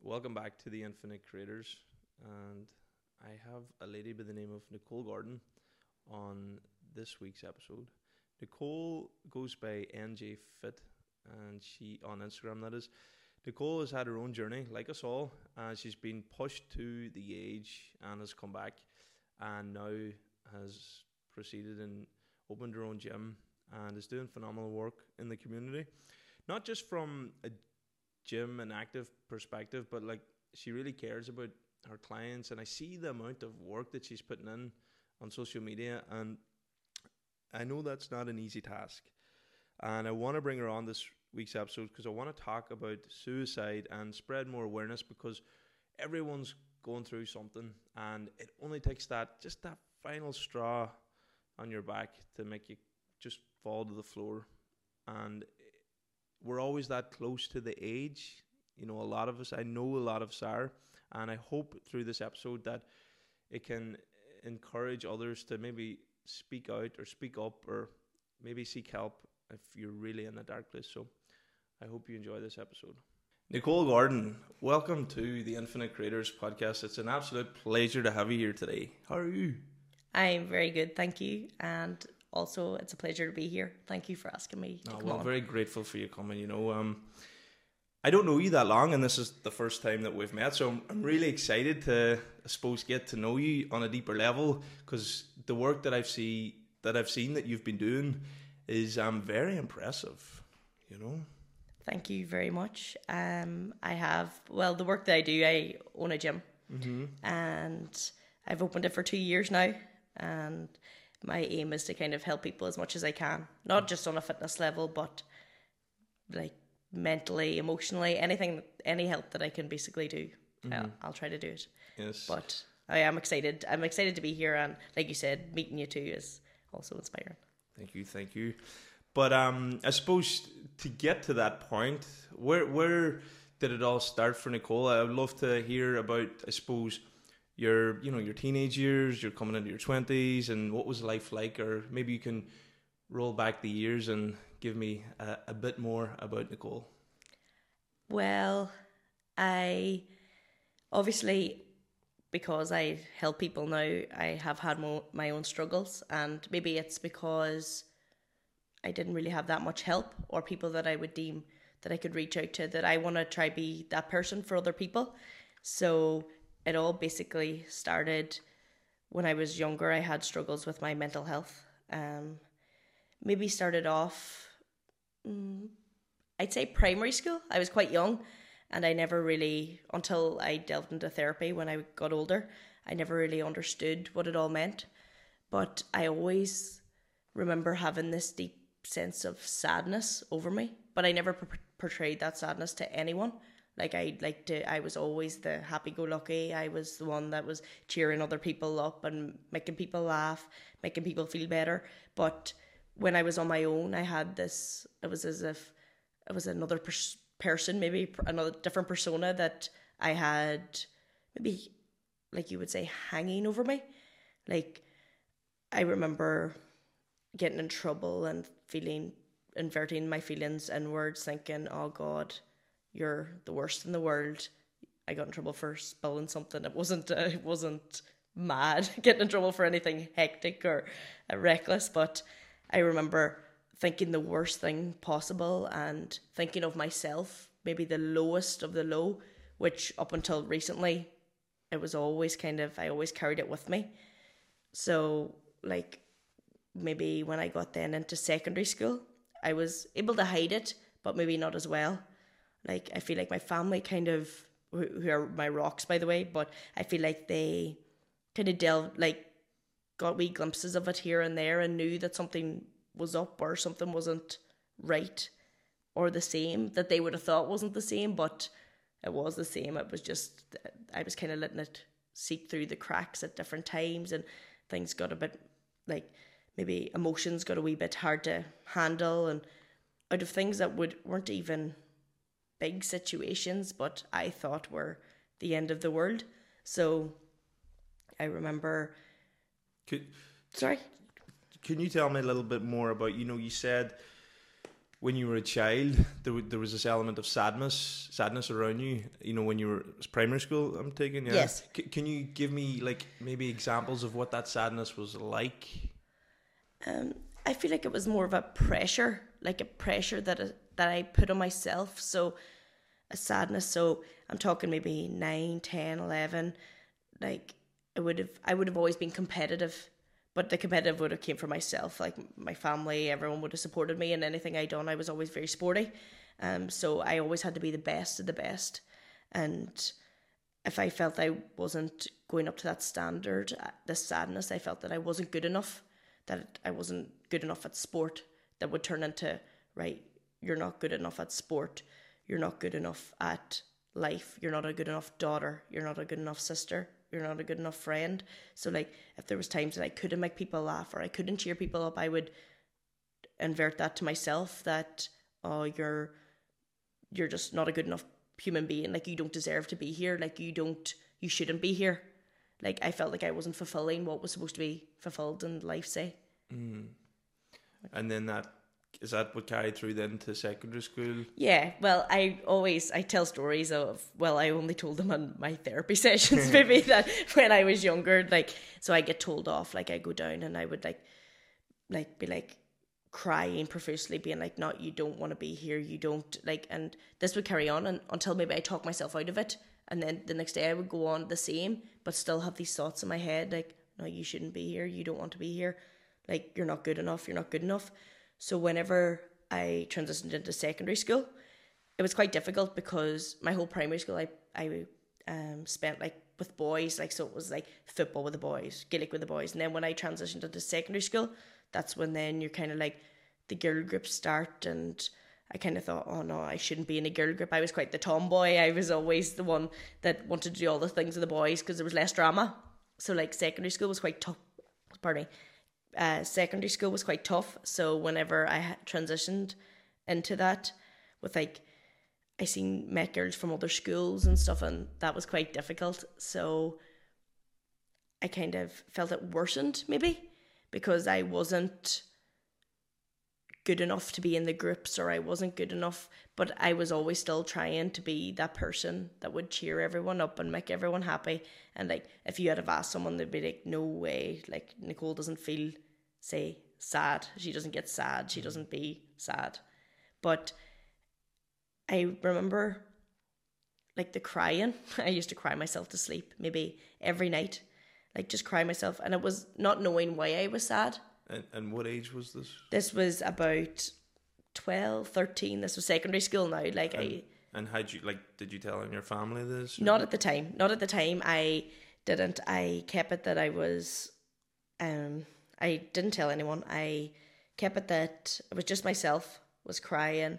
Welcome back to the Infinite Creators, and I have a lady by the name of Nicole Gordon on this week's episode. Nicole goes by NJ Fit, and she on Instagram that is. Nicole has had her own journey, like us all, and she's been pushed to the age and has come back, and now has proceeded and opened her own gym and is doing phenomenal work in the community, not just from a gym and active perspective, but like she really cares about her clients, and I see the amount of work that she's putting in on social media, and I know that's not an easy task. And I want to bring her on this week's episode because I want to talk about suicide and spread more awareness, because everyone's going through something, and it only takes that final straw on your back to make you just fall to the floor. And we're always that close to the age. You know, a lot of us, I know a lot of us are, and I hope through this episode that it can encourage others to maybe speak out or speak up or maybe seek help if you're really in a dark place. So I hope you enjoy this episode. Nicole Gordon, welcome to the Infinite Creators podcast. It's an absolute pleasure to have you here today. How are you? I'm very good, thank you. And also, it's a pleasure to be here. Thank you for asking me to come on. Very grateful for you coming. You know, I don't know you that long, and this is the first time that we've met, so I'm really excited to, I suppose, get to know you on a deeper level, because the work that I've seen that you've been doing is very impressive. You know. Thank you very much. The work that I do, I own a gym, and I've opened it for 2 years now, and my aim is to kind of help people as much as I can, not just on a fitness level, but like mentally, emotionally, any help that I can basically do, I'll try to do it. Yes. But I am excited. I'm excited to be here, and like you said, meeting you too is also inspiring. Thank you. But I suppose to get to that point, where did it all start for Nicole? I would love to hear about, I suppose, your teenage years, you're coming into your 20s, and what was life like? Or maybe you can roll back the years and give me a bit more about Nicole. Well, I obviously, because I help people now, I have had my own struggles, and maybe it's because I didn't really have that much help or people that I would deem that I could reach out to, that I want to try be that person for other people. So it all basically started when I was younger. I had struggles with my mental health. Maybe started off, I'd say primary school. I was quite young, and I never really, until I delved into therapy when I got older, I never really understood what it all meant. But I always remember having this deep sense of sadness over me, but I never portrayed that sadness to anyone. I was always the happy-go-lucky. I was the one that was cheering other people up and making people laugh, making people feel better. But when I was on my own, I had this, it was as if it was another person, maybe another different persona that I had, maybe, like you would say, hanging over me. Like, I remember getting in trouble and inverting my feelings inwards, thinking, oh God, you're the worst in the world. I got in trouble for spilling something. It wasn't mad, getting in trouble for anything hectic or reckless, but I remember thinking the worst thing possible and thinking of myself, maybe the lowest of the low, which up until recently, it was always I always carried it with me. So, like, maybe when I got then into secondary school, I was able to hide it, but maybe not as well. Like, I feel like my family who are my rocks, by the way, but I feel like they kind of got wee glimpses of it here and there and knew that something was up or something wasn't right or the same, that they would have thought wasn't the same, but it was the same. It was just, I was kind of letting it seep through the cracks at different times, and things got a bit, like, maybe emotions got a wee bit hard to handle, and out of things that weren't even big situations, but I thought were the end of the world. So I remember... Sorry? Can you tell me a little bit more about, you said when you were a child, there was this element of sadness around you. You know, when you were primary school, I'm taking. Yeah? Yes. Can you give me like maybe examples of what that sadness was like? I feel like it was more of a pressure, like a pressure that I put on myself. So a sadness. So I'm talking maybe 9, 10, 11. Like I would have always been competitive. But the competitive would have came from myself. Like my family, everyone would have supported me in anything I done. I was always very sporty. So I always had to be the best of the best. And if I felt I wasn't going up to that standard, the sadness, I felt that I wasn't good enough, that I wasn't good enough at sport, that would turn into, right, you're not good enough at sport. You're not good enough at life. You're not a good enough daughter. You're not a good enough sister. You're not a good enough friend. So like if there was times that I couldn't make people laugh or I couldn't cheer people up, I would invert that to myself that, oh, you're just not a good enough human being. Like you don't deserve to be here. Like you shouldn't be here. Like I felt like I wasn't fulfilling what was supposed to be fulfilled in life, say. And then is that what carried through then to secondary school? Yeah, well, I tell stories of, well, I only told them on my therapy sessions, maybe, that when I was younger, like, so I get told off, like, I go down and I would, like be, like, crying profusely, being like, no, you don't want to be here, you don't, like, and this would carry on until maybe I talk myself out of it, and then the next day I would go on the same, but still have these thoughts in my head, like, no, you shouldn't be here, you don't want to be here, like, you're not good enough. So whenever I transitioned into secondary school, it was quite difficult because my whole primary school I spent like with boys, like, so it was like football with the boys, Gaelic with the boys, and then when I transitioned into secondary school, that's when then you're kind of like the girl groups start, and I kind of thought, oh no, I shouldn't be in a girl group. I was quite the tomboy. I was always the one that wanted to do all the things with the boys because there was less drama. So like secondary school was quite tough. Pardon me. Secondary school was quite tough, so whenever I transitioned into that, with like I met girls from other schools and stuff, and that was quite difficult, so I kind of felt it worsened maybe because I wasn't good enough to be in the groups, or I wasn't good enough, but I was always still trying to be that person that would cheer everyone up and make everyone happy. And like if you had have asked someone, they'd be like, no way, like Nicole doesn't feel, say, sad, she doesn't get sad, she doesn't be sad. But I remember like the crying. I used to cry myself to sleep maybe every night, like just cry myself, and it was not knowing why I was sad. And what age was this? This was about 12, 13. This was secondary school now. Like And did you tell in your family this? Not at the time. I didn't. I kept it that I was, I didn't tell anyone. I kept it that it was just myself was crying.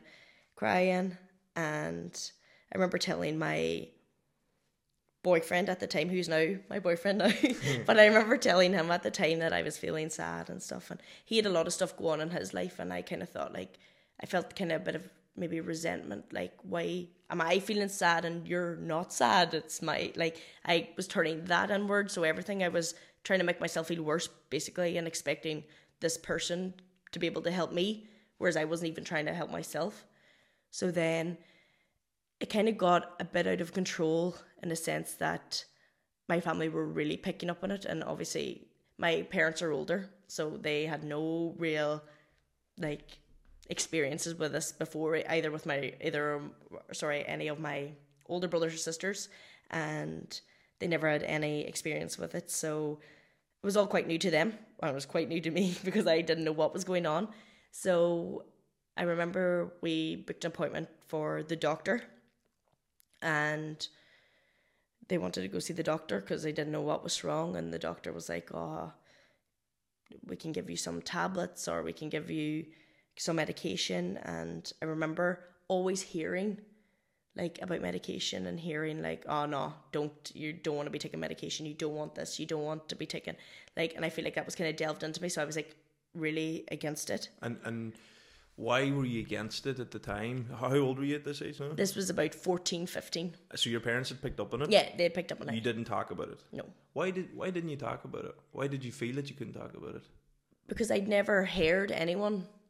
And I remember telling my boyfriend at the time, who's now my boyfriend now, but I remember telling him at the time that I was feeling sad and stuff, and he had a lot of stuff going on in his life, and I kind of thought, like, I felt kind of a bit of maybe resentment, like, why am I feeling sad and you're not sad? It's my, like, I was turning that inward, so everything I was trying to make myself feel worse, basically, and expecting this person to be able to help me, whereas I wasn't even trying to help myself. So then it kind of got a bit out of control in the sense that my family were really picking up on it, and obviously my parents are older, so they had no real like experiences with this before, either with any of my older brothers or sisters, and they never had any experience with it, so it was all quite new to them. Well, it was quite new to me because I didn't know what was going on. So I remember we booked an appointment for the doctor, and they wanted to go see the doctor because they didn't know what was wrong, and the doctor was like, oh, we can give you some tablets or we can give you some medication. And I remember always hearing like about medication and hearing like, oh no, you don't want to be taking medication, you don't want this, you don't want to be taking, like, and I feel like that was kind of delved into me, so I was like really against it. And why were you against it at the time? How old were you at this age now? This was about 14, 15. So your parents had picked up on it? Yeah, they had picked up on it. You didn't talk about it? No. Why didn't you talk about it? Why did you feel that you couldn't talk about it? Because I'd never heard anyone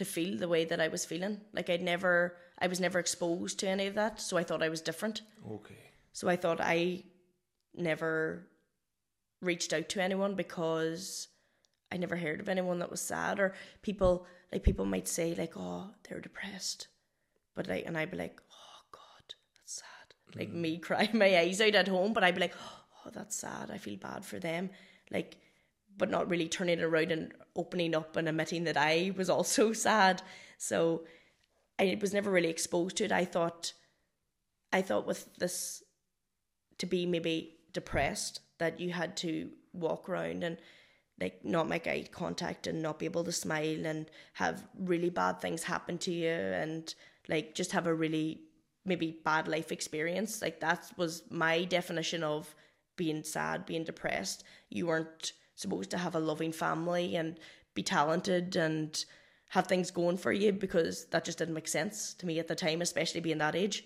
to feel the way that I was feeling. Like I was never exposed to any of that, so I thought I was different. Okay. So I thought I never reached out to anyone because I never heard of anyone that was sad, or people might say like, oh, they're depressed, but like, and I'd be like, oh God, that's sad. Like me crying my eyes out at home, but I'd be like, oh, that's sad. I feel bad for them. Like, but not really turning it around and opening up and admitting that I was also sad. So I was never really exposed to it. I thought with this, to be maybe depressed, that you had to walk around and like not make eye contact and not be able to smile and have really bad things happen to you and like just have a really maybe bad life experience. Like that was my definition of being sad, being depressed. You weren't supposed to have a loving family and be talented and have things going for you, because that just didn't make sense to me at the time, especially being that age.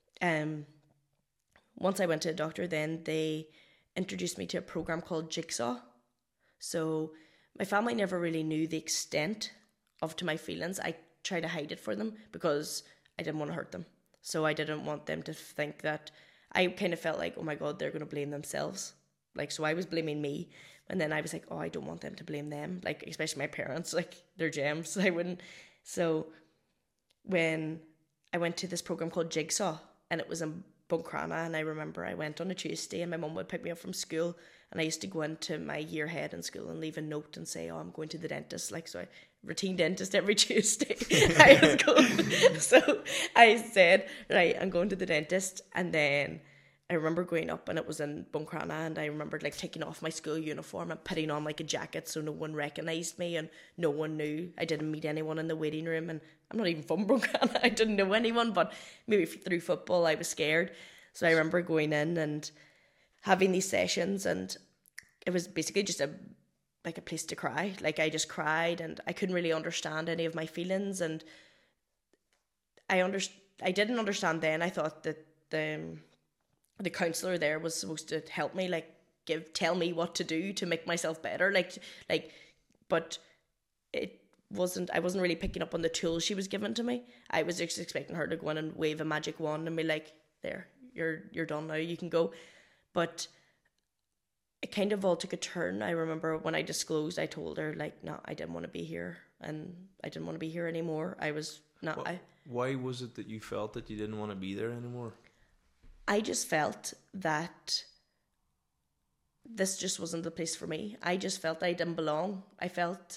Once I went to a doctor, then they introduced me to a program called Jigsaw. So my family never really knew the extent to my feelings. I tried to hide it for them because I didn't want to hurt them. So I didn't want them to think that, I kind of felt like, oh my God, they're going to blame themselves. Like, so I was blaming me. And then I was like, oh, I don't want them to blame them. Like, especially my parents, like, they're gems. I wouldn't. So when I went to this program called Jigsaw, and it was in Buncrana, and I remember I went on a Tuesday and my mum would pick me up from school, and I used to go into my year head in school and leave a note and say, oh, I'm going to the dentist. Like, so I routine dentist every Tuesday. I was going. So I said, right, I'm going to the dentist. And then I remember going up, and it was in Buncrana, and I remembered like taking off my school uniform and putting on like a jacket so no one recognised me and no one knew. I didn't meet anyone in the waiting room, and I'm not even from Buncrana. I didn't know anyone, but maybe through football I was scared. So I remember going in and having these sessions, and it was basically just a place to cry. Like, I just cried, and I couldn't really understand any of my feelings, and I didn't understand then. I thought that the counsellor there was supposed to help me, like tell me what to do to make myself better, but it wasn't. I wasn't really picking up on the tools she was giving to me. I was just expecting her to go in and wave a magic wand and be like, there, you're done now, you can go. But it kind of all took a turn. I remember when I disclosed, I told her like, no, I didn't want to be here, and I didn't want to be here anymore. I was not. Why was it that you felt that you didn't want to be there anymore? I just felt that this just wasn't the place for me. I just felt I didn't belong. I felt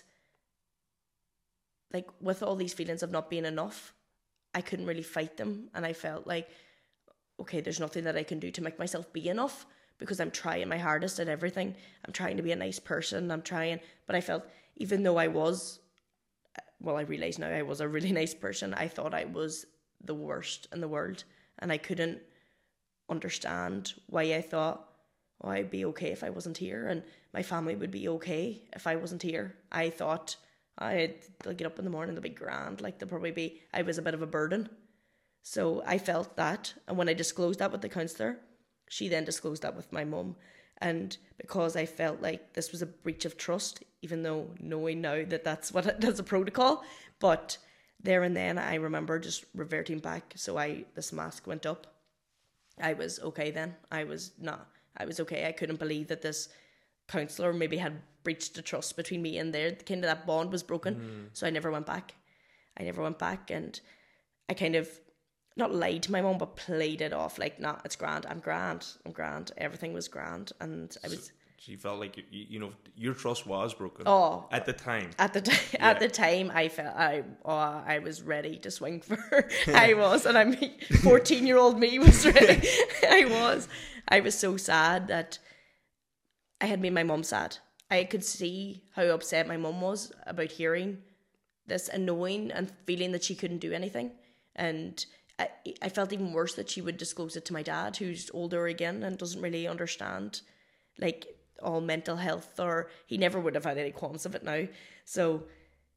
like with all these feelings of not being enough, I couldn't really fight them. And I felt like, okay, there's nothing that I can do to make myself be enough, because I'm trying my hardest at everything. I'm trying to be a nice person. But I felt, even though I realize now I was a really nice person, I thought I was the worst in the world. And I couldn't understand why I thought, oh, I'd be okay if I wasn't here, and my family would be okay if I wasn't here. I thought they'll get up in the morning, they'll be grand, like I was a bit of a burden. So I felt that, and when I disclosed that with the counsellor, she then disclosed that with my mum. And because I felt like this was a breach of trust, even though knowing now that that's a protocol, but there and then I remember just reverting back. So this mask went up. I was okay then. I was okay. I couldn't believe that this counsellor maybe had breached the trust between me and there. Kind of that bond was broken. So I never went back. And I kind of not lied to my mum, but played it off like, nah, it's grand. I'm grand. Everything was grand. And I was... She felt like, your trust was broken. Oh, at the time. At the time, I felt I was ready to swing for her. I was, and 14-year-old me was ready. I was so sad that I had made my mum sad. I could see how upset my mum was about hearing this and knowing and feeling that she couldn't do anything. And I felt even worse that she would disclose it to my dad, who's older again and doesn't really understand, like, all mental health, or he never would have had any qualms of it now. So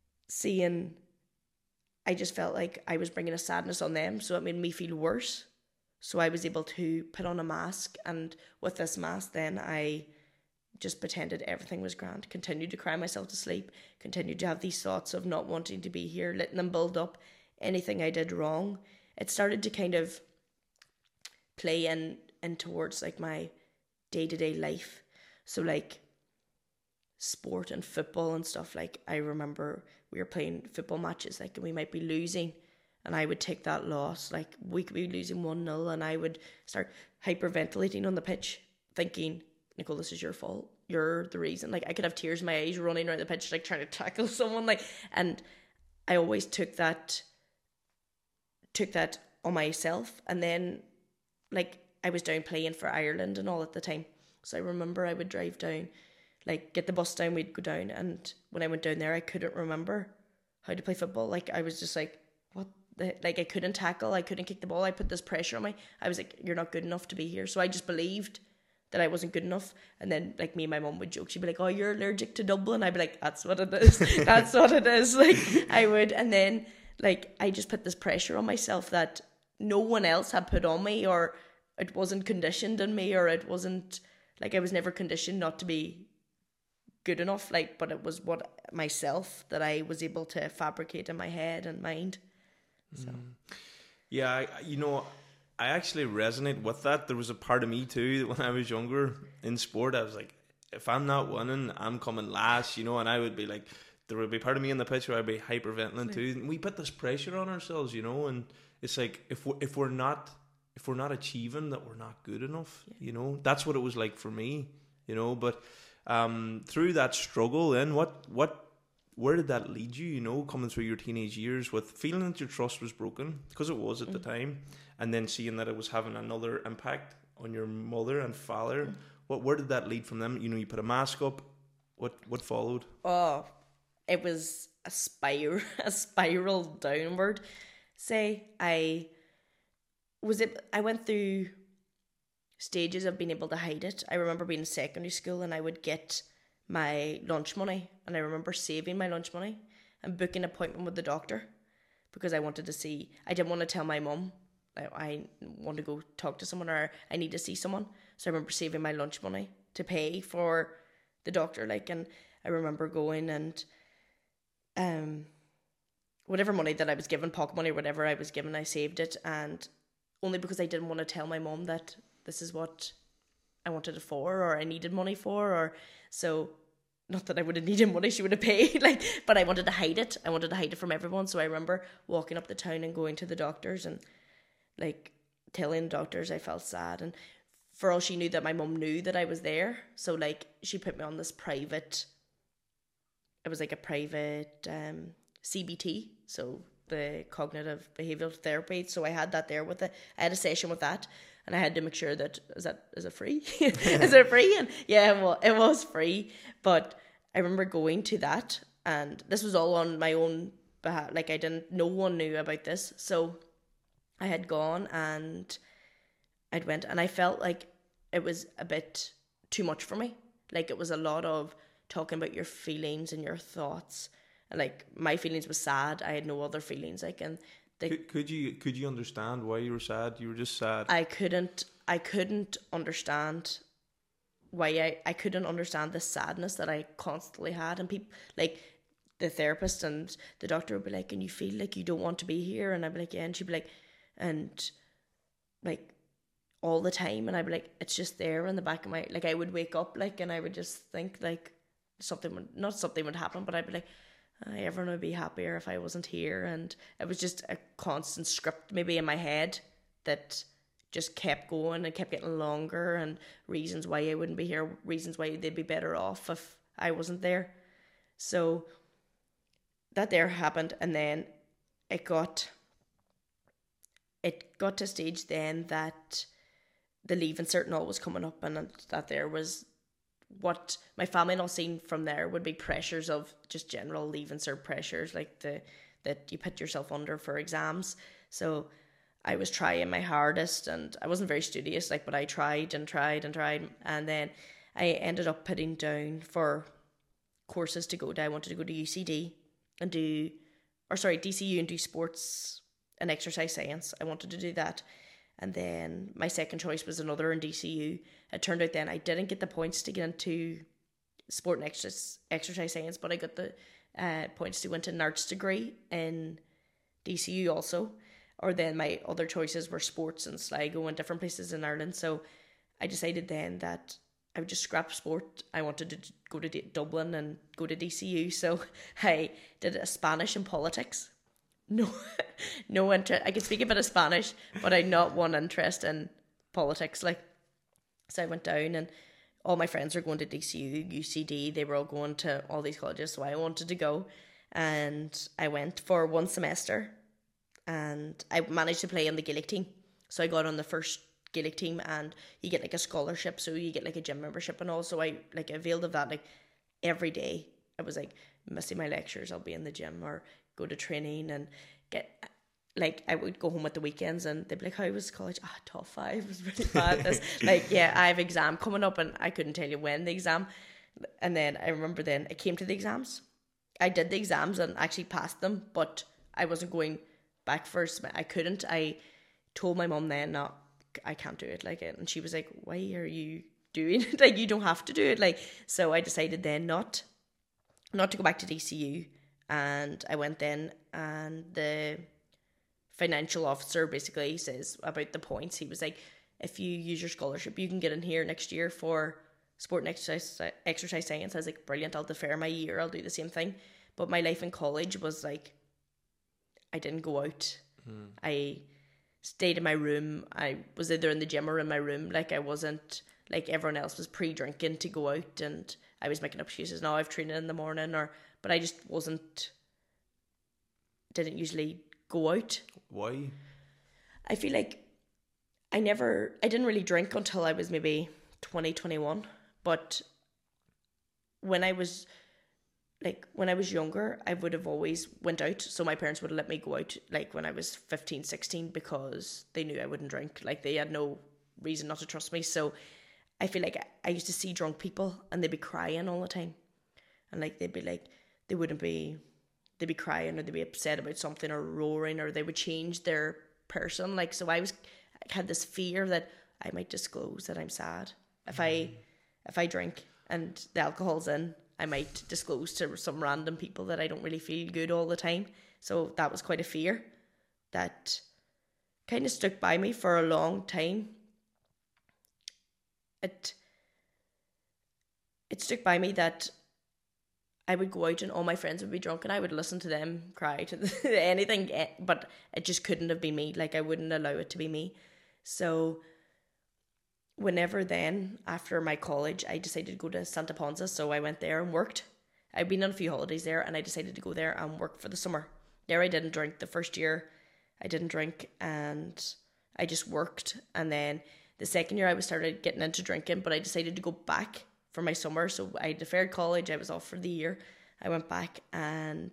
I just felt like I was bringing a sadness on them, so it made me feel worse. So I was able to put on a mask, and with this mask then I just pretended everything was grand, continued to cry myself to sleep, continued to have these thoughts of not wanting to be here, letting them build up. Anything I did wrong, it started to kind of play in towards like my day-to-day life. So like sport and football and stuff, like I remember we were playing football matches, like, and we might be losing, and I would take that loss, like we could be losing 1-0, and I would start hyperventilating on the pitch, thinking, Nicole, this is your fault, you're the reason. Like I could have tears in my eyes running around the pitch, like trying to tackle someone, like, and I always took that on myself. And then like I was down playing for Ireland and all at the time, so I remember I would drive down, like get the bus down, we'd go down, and when I went down there I couldn't remember how to play football. Like I was just like, what the, like I couldn't tackle, I couldn't kick the ball, I put this pressure on me. I was like, you're not good enough to be here. So I just believed that I wasn't good enough. And then like me and my mum would joke, she'd be like, oh, you're allergic to Dublin. I'd be like, that's what it is. That's what it is. Like I would. And then like I just put this pressure on myself that no one else had put on me, or it wasn't conditioned in me, or it wasn't, like I was never conditioned not to be good enough, like, but it was what myself that I was able to fabricate in my head and mind. So yeah, I actually resonate with that. There was a part of me too that when I was younger in sport, I was like, if I'm not winning, I'm coming last, and I would be like, there would be part of me in the pitch where I'd be hyperventilating too. And we put this pressure on ourselves, and it's like if we're not achieving that, we're not good enough. Yeah. That's what it was like for me. But through that struggle, then where did that lead you? Coming through your teenage years with feeling that your trust was broken, because it was at the time, and then seeing that it was having another impact on your mother and father. Where did that lead from them? You put a mask up. What followed? Oh, it was a spiral downward. I went through stages of being able to hide it. I remember being in secondary school and I would get my lunch money, and I remember saving my lunch money and booking an appointment with the doctor because I wanted to see. I didn't want to tell my mum I want to go talk to someone, or I need to see someone. So I remember saving my lunch money to pay for the doctor, and I remember going and whatever money that I was given, pocket money or whatever I was given, I saved it, and only because I didn't want to tell my mum that this is what I wanted it for, or I needed money for, or so. Not that I would have needed money, she would have paid, but I wanted to hide it. I wanted to hide it from everyone. So I remember walking up the town and going to the doctors and telling the doctors I felt sad. And for all she knew, that my mum knew that I was there. So she put me on this private, it was like a private CBT, so the cognitive behavioural therapy. So I had that there with it. I had a session with that, and I had to make sure that is it free? Is it free? And yeah, well, it was free. But I remember going to that, and this was all on my own behalf. No one knew about this. So I had gone and I'd went, and I felt like it was a bit too much for me. It was a lot of talking about your feelings and your thoughts. And my feelings was sad. I had no other feelings. And could you understand why you were sad? You were just sad. I couldn't understand why I couldn't understand the sadness that I constantly had. And people the therapist and the doctor would be like, and you feel like you don't want to be here? And I'd be like, yeah. And she'd be like, and all the time. And I'd be like, it's just there in the back of my, I would wake up and I would just think something would happen, but I'd be like, everyone would be happier if I wasn't here. And it was just a constant script maybe in my head that just kept going and kept getting longer, and reasons why I wouldn't be here, reasons why they'd be better off if I wasn't there. So that there happened, and then it got to a stage then that the Leaving Cert and all was coming up, and that there was what my family and all seen from there would be pressures of just general Leaving Cert pressures, that you put yourself under for exams. So I was trying my hardest, and I wasn't very studious, but I tried and tried and tried, and then I ended up putting down for courses to go to. I wanted to go to UCD and DCU and do sports and exercise science. I wanted to do that. And then my second choice was another in DCU. It turned out then I didn't get the points to get into sport and exercise science, but I got the points to go into an arts degree in DCU also. Or then my other choices were sports and Sligo and different places in Ireland. So I decided then that I would just scrap sport. I wanted to go to Dublin and go to DCU. So I did a Spanish and politics. No, no interest. I could speak a bit of Spanish, but I had not one interest in politics. Like, so I went down, and all my friends were going to DCU, UCD. They were all going to all these colleges, so I wanted to go, and I went for one semester, and I managed to play on the Gaelic team. So I got on the first Gaelic team, and you get like a scholarship, so you get like a gym membership and all. So I like availed of that. Like every day, I was like missing my lectures. I'll be in the gym or go to training and get. Like, I would go home at the weekends and they'd be like, how was college? Top 5 was really bad. This, like, yeah, I have exam coming up and I couldn't tell you when the exam. And then I remember then I came to the exams. I did the exams and actually passed them, but I wasn't going back first. I couldn't. I told my mum then, no, I can't do it. Like, and she was like, why are you doing it? Like, you don't have to do it. Like, so I decided then not to go back to DCU. And I went then, and the financial officer basically says about the points. He was like, if you use your scholarship, you can get in here next year for sport and exercise science. I was like, brilliant, I'll defer my year, I'll do the same thing. But my life in college was like, I didn't go out. I stayed in my room. I was either in the gym or in my room. Like, I wasn't, like everyone else was pre-drinking to go out, and I was making up excuses. Now I've trained in the morning, but I just didn't usually go out. Why? I feel like I didn't really drink until I was maybe 20, 21. But when I was younger, I would have always went out. So my parents would have let me go out like when I was 15, 16 because they knew I wouldn't drink. Like, they had no reason not to trust me. So I feel like I used to see drunk people and they'd be crying all the time. And like, they'd be crying or they'd be upset about something or roaring, or they would change their person. Like, so I had this fear that I might disclose that I'm sad. If I drink and the alcohol's in, I might disclose to some random people that I don't really feel good all the time. So that was quite a fear that kind of stuck by me for a long time. It stuck by me that I would go out and all my friends would be drunk and I would listen to them cry to anything, but it just couldn't have been me. Like, I wouldn't allow it to be me. So whenever then, after my college, I decided to go to Santa Ponsa. So I went there and worked. I'd been on a few holidays there and I decided to go there and work for the summer. There I didn't drink. The first year I didn't drink and I just worked. And then the second year I started getting into drinking, but I decided to go back for my summer. So I deferred college. I was off for the year. I went back, and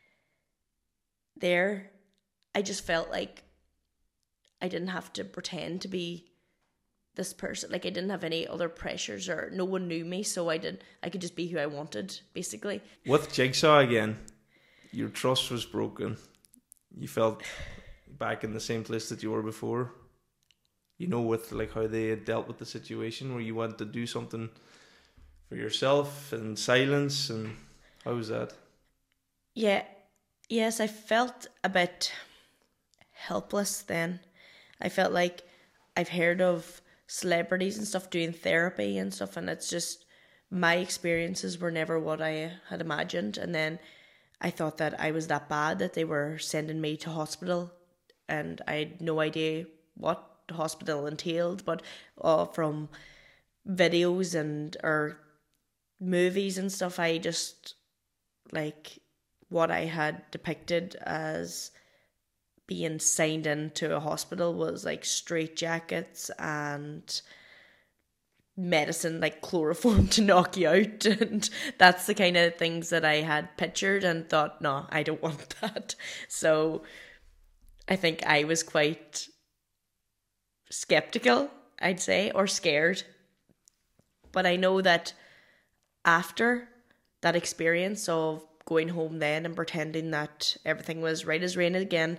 there I just felt like I didn't have to pretend to be this person. Like, I didn't have any other pressures, or no one knew me, so I could just be who I wanted, basically. With Jigsaw again, your trust was broken. You felt back in the same place that you were before. You know, with like how they had dealt with the situation where you wanted to do something for yourself in silence, and how was that? Yeah, yes, I felt a bit helpless then. I felt like I've heard of celebrities and stuff doing therapy and stuff, and it's just, my experiences were never what I had imagined. And then I thought that I was that bad that they were sending me to hospital, and I had no idea what the hospital entailed, but from videos or movies and stuff, I just, like, what I had depicted as being signed into a hospital was like straitjackets and medicine, like chloroform to knock you out, and that's the kind of things that I had pictured and thought, no, I don't want that. So I think I was quite skeptical, I'd say, or scared. But I know that after that experience of going home then and pretending that everything was right as rain again,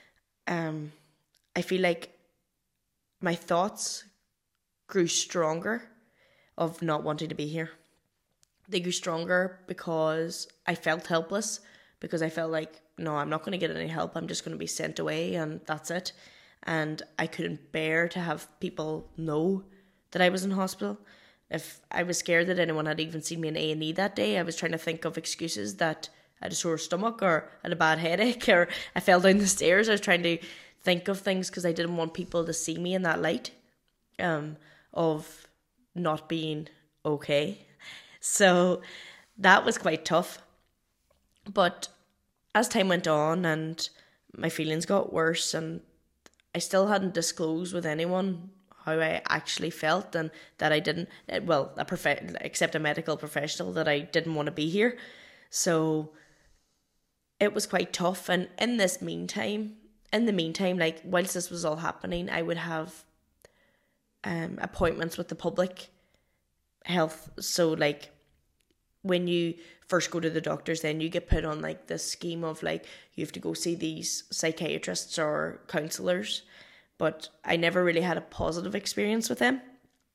I feel like my thoughts grew stronger of not wanting to be here. They grew stronger because I felt helpless, because I felt like, no, I'm not going to get any help. I'm just going to be sent away and that's it. And I couldn't bear to have people know that I was in hospital. If I was scared that anyone had even seen me in A&E that day, I was trying to think of excuses that I had a sore stomach or had a bad headache or I fell down the stairs. I was trying to think of things because I didn't want people to see me in that light of not being okay. So that was quite tough. But as time went on and my feelings got worse and I still hadn't disclosed with anyone how I actually felt and that I didn't, well, except a medical professional, that I didn't want to be here. So it was quite tough. And in the meantime, like whilst this was all happening, I would have appointments with the public health. So like when you first go to the doctors, then you get put on like this scheme of like you have to go see these psychiatrists or counsellors. But I never really had a positive experience with them.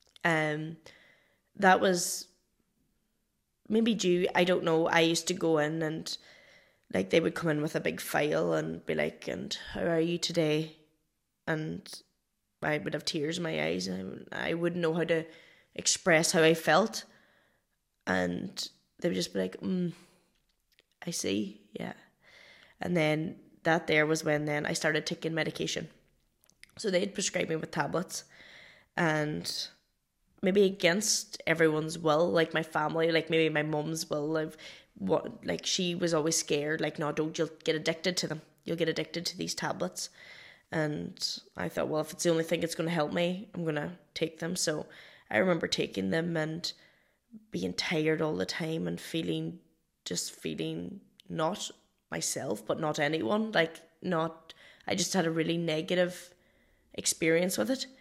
That was maybe due, I don't know. I used to go in and like they would come in with a big file and be like, and how are you today? And I would have tears in my eyes and I wouldn't know how to express how I felt. And they would just be like, I see, yeah. And then that there was when then I started taking medication. So they'd prescribe me with tablets, and maybe against everyone's will, like my family, like maybe my mum's will, like she was always scared, like, no, you'll get addicted to them. You'll get addicted to these tablets. And I thought, well, if it's the only thing that's going to help me, I'm going to take them. So I remember taking them and being tired all the time and feeling not myself, but not anyone, I just had a really negative experience with it.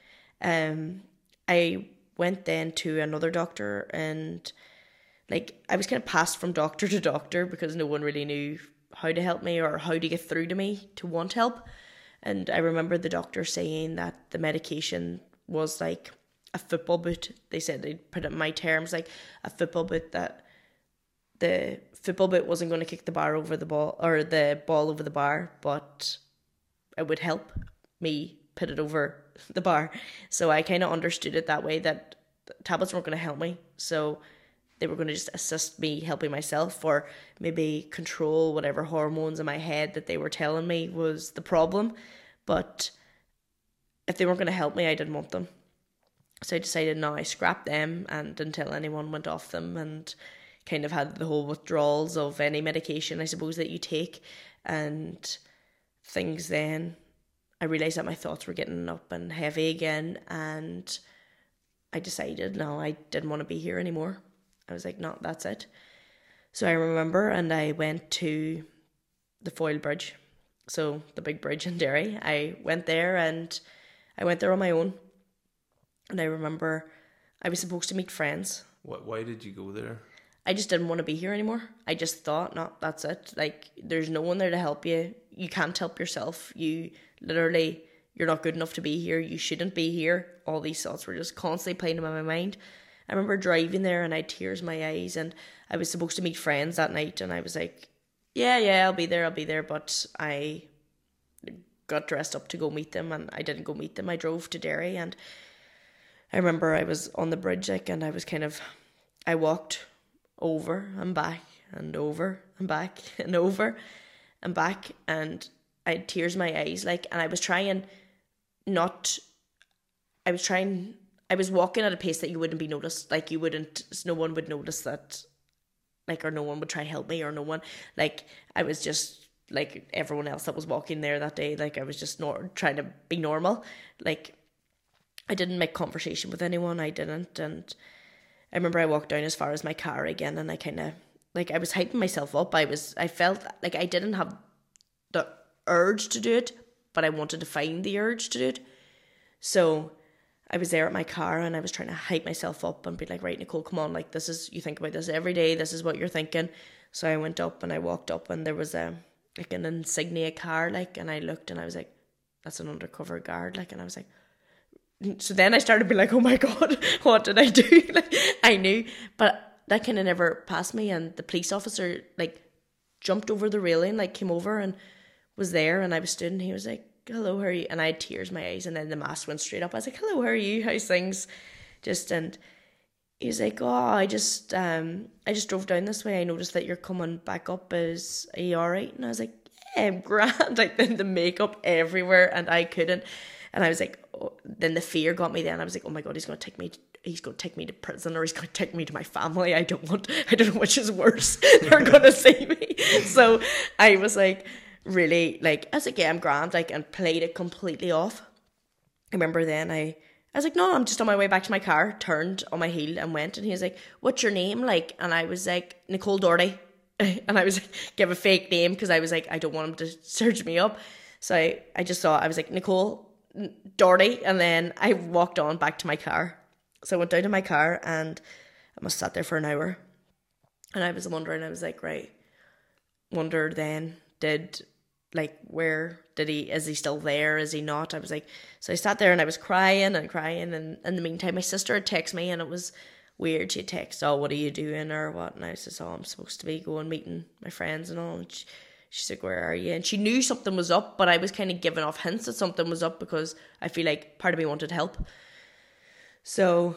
I went then to another doctor and like I was kind of passed from doctor to doctor because no one really knew how to help me or how to get through to me to want help. And I remember the doctor saying that the medication was like a football boot. They said, they'd put it in my terms, like a football boot, that the football boot wasn't going to kick the ball over the ball or the ball over the bar, but it would help me put it over the bar. So I kind of understood it that way, that tablets weren't going to help me. So they were going to just assist me helping myself, or maybe control whatever hormones in my head that they were telling me was the problem. But if they weren't going to help me, I didn't want them. So I decided, no, I scrapped them, and until anyone went off them, and kind of had the whole withdrawals of any medication, I suppose, that you take and things. Then I realised that my thoughts were getting up and heavy again, and I decided, no, I didn't want to be here anymore. I was like, no, that's it. So I remember, and I went to the Foyle Bridge, so the big bridge in Derry. I went there, and I went there on my own. And I remember I was supposed to meet friends. Why did you go there? I just didn't want to be here anymore. I just thought, no, that's it. Like, there's no one there to help you. You can't help yourself. You're not good enough to be here. You shouldn't be here. All these thoughts were just constantly playing in my mind. I remember driving there and I had tears in my eyes, and I was supposed to meet friends that night, and I was like, yeah, I'll be there. But I got dressed up to go meet them, and I didn't go meet them. I drove to Derry, and I remember I was on the bridge, and I walked over and back and over and back and over and back, and I had tears in my eyes, and I was walking at a pace that you wouldn't be noticed, no one would notice that, or no one would try to help me, or no one, I was just like everyone else that was walking there that day, I was just trying to be normal, I didn't make conversation with anyone, I didn't, and I remember I walked down as far as my car again, and I kind of, I was hyping myself up. I felt like I didn't have the urge to do it, but I wanted to find the urge to do it. So I was there at my car, and I was trying to hype myself up and be like, right, Nicole, come on, you think about this every day, this is what you're thinking. So I went up and I walked up, and there was an insignia car, and I looked and I was like, that's an undercover guard, and I was like, so then I started being like, oh my God, what did I do? I knew, but that kind of never passed me. And the police officer like jumped over the railing, like came over and was there, and I was stood, and he was like, hello, how are you? And I had tears in my eyes, and then the mask went straight up. I was like, hello, how are you? How's things? And he was like, oh, I just drove down this way. I noticed that you're coming back up. Are you all right? And I was like, yeah, I'm grand. Like, then the makeup everywhere, and I couldn't. And I was like, oh, then the fear got me. Then I was like, oh my God, he's going to take me to prison, or he's going to take me to my family. I don't know which is worse. They're going to see me. So I was like, really, like, I was like, yeah, I'm grand, like, and played it completely off. I remember then I was like, no, I'm just on my way back to my car, turned on my heel and went. And he was like, what's your name? Like, and I was like, Nicole Doherty. And I was like, give a fake name, because I was like, I don't want him to search me up. So I just thought, I was like, Nicole Doherty. And then I walked on back to my car. So I went down to my car, and I must have sat there for an hour. And I was wondering, I was like, right, wonder then, is he still there? Is he not? I was like, so I sat there and I was crying. And in the meantime, my sister had texted me, and it was weird. She had texted, oh, what are you doing or what? And I said, oh, I'm supposed to be going meeting my friends and all. And she's like, where are you? And she knew something was up, but I was kind of giving off hints that something was up, because I feel like part of me wanted help. So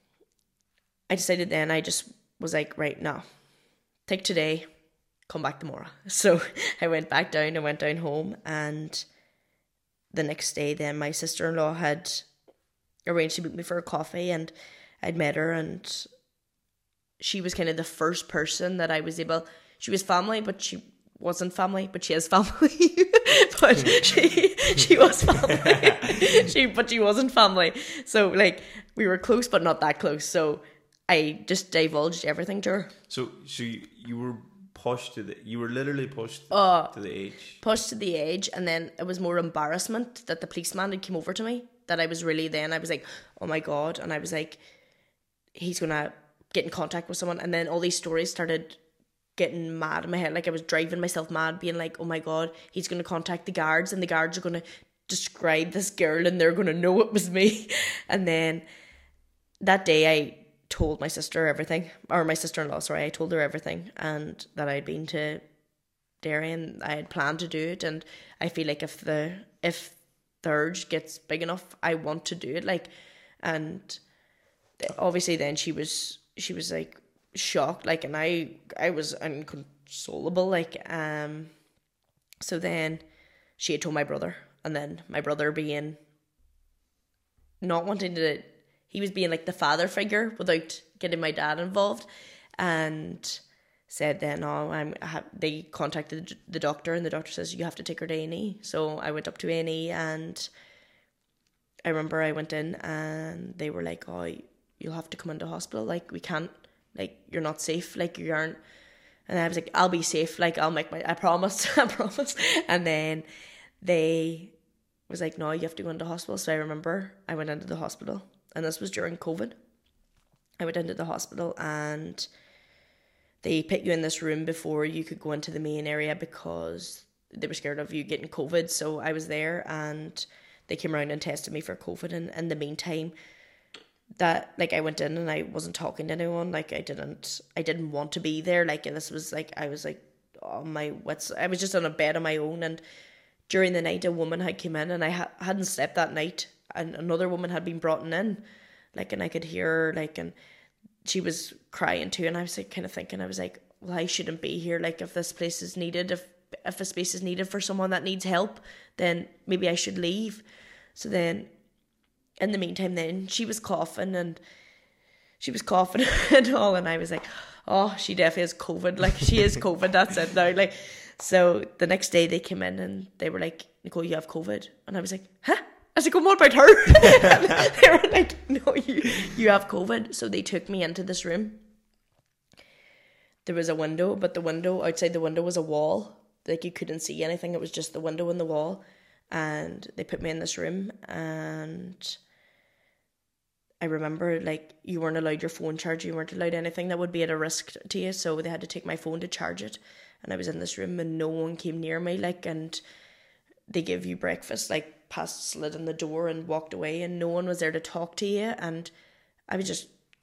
I decided then, I just was like, right, no, take today, come back tomorrow. So I went back down, I went down home, and the next day then my sister-in-law had arranged to meet me for a coffee, and I'd met her, and she was kind of the first person that I was able, she was family, but she wasn't family, but she is family. But she was family. But she wasn't family. So like, we were close, but not that close. So I just divulged everything to her. So you were literally pushed to the edge. Pushed to the edge, and then it was more embarrassment that the policeman had come over to me, that I was like, oh my God. And I was like, he's gonna get in contact with someone. And then all these stories started getting mad in my head. Like, I was driving myself mad, being like, oh my God, he's gonna contact the guards, and the guards are gonna describe this girl, and they're gonna know it was me. And then that day I told my sister everything, or my sister-in-law, sorry, I told her everything, and that I'd been to Derry and I had planned to do it. And I feel like if the urge gets big enough, I want to do it. Like, and obviously then she was like shocked, like, and I was inconsolable, like, so then she had told my brother, and then my brother, being not wanting to, he was being like the father figure without getting my dad involved, and said then, oh, they contacted the doctor, and the doctor says, you have to take her to A&E. So I went up to A&E, and I remember I went in, and they were like, oh, you'll have to come into hospital, like, we can't, like, you're not safe, like, you aren't. And I was like, I'll be safe, like, I promise. And then they was like, no, you have to go into hospital. So I remember I went into the hospital, and this was during COVID. I went into the hospital, and they put you in this room before you could go into the main area, because they were scared of you getting COVID. So I was there, and they came around and tested me for COVID. And in the meantime, that, like, I went in and I wasn't talking to anyone. Like, I didn't want to be there. Like, and this was like, I was like, oh, my wits. I was just on a bed on my own, and during the night a woman had come in, and I hadn't slept that night, and another woman had been brought in, like, and I could hear her, like, and she was crying too. And I was like, kind of thinking, I was like, well, I shouldn't be here. Like, if this place is needed, if a space is needed for someone that needs help, then maybe I should leave. So then, in the meantime, then she was coughing and all, and I was like, oh, she definitely has COVID. Like, she is COVID, that's it now. Like, so the next day they came in and they were like, Nicole, you have COVID. And I was like, huh? I was like, what about her? They were like, no, you have COVID. So they took me into this room. There was a window, but outside the window was a wall. Like, you couldn't see anything. It was just the window and the wall. And they put me in this room, and I remember, like, you weren't allowed your phone charger, you weren't allowed anything that would be at a risk to you, so they had to take my phone to charge it. And I was in this room, and no one came near me, like, and they give you breakfast, like, slid in the door and walked away, and no one was there to talk to you. And I was just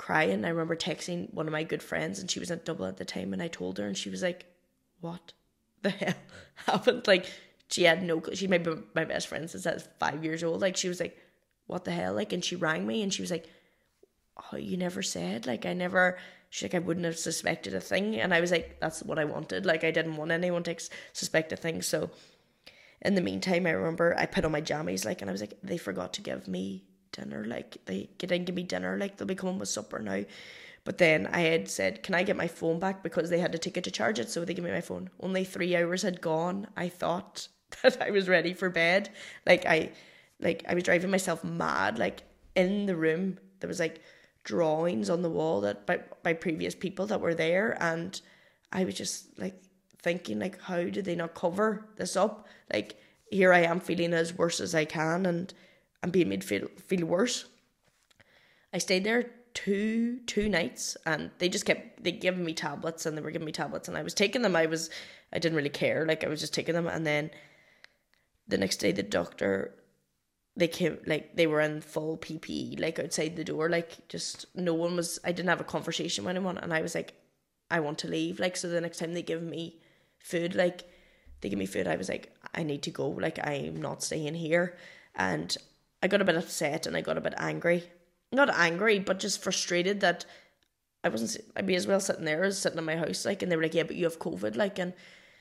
crying. I remember texting one of my good friends, and she was in Dublin at the time, and I told her, and she was like, what the hell happened? Like, she had no clue. She might be my best friend since I was 5 years old. Like, she was like, what the hell? Like, and she rang me, and she was like, oh, you never said? Like, she's like, I wouldn't have suspected a thing. And I was like, that's what I wanted. Like, I didn't want anyone to suspect a thing. So in the meantime, I remember I put on my jammies, like, and I was like, they forgot to give me dinner. Like, they didn't give me dinner. Like, they'll be coming with supper now. But then I had said, can I get my phone back? Because they had to take it to charge it. So they gave me my phone. Only 3 hours had gone. I thought that I was ready for bed. I was driving myself mad. Like, in the room, there was like drawings on the wall that by previous people that were there, and I was just like thinking, like, how did they not cover this up? Like, here I am feeling as worse as I can, and I'm being made feel worse. I stayed there two nights, and they giving me tablets, and they were giving me tablets, and I was taking them. I didn't really care, like, I was just taking them. And then the next day, the doctor, they came, like, they were in full PPE, like, outside the door, like, just no one was. I didn't have a conversation with anyone, and I was like, I want to leave. Like, so the next time they give me food, like, they give me food, I was like, I need to go, like, I'm not staying here. And I got a bit upset, and I got a bit angry. Not angry, but just frustrated that I'd be as well sitting there as sitting in my house, like, and they were like, yeah, but you have COVID, like, and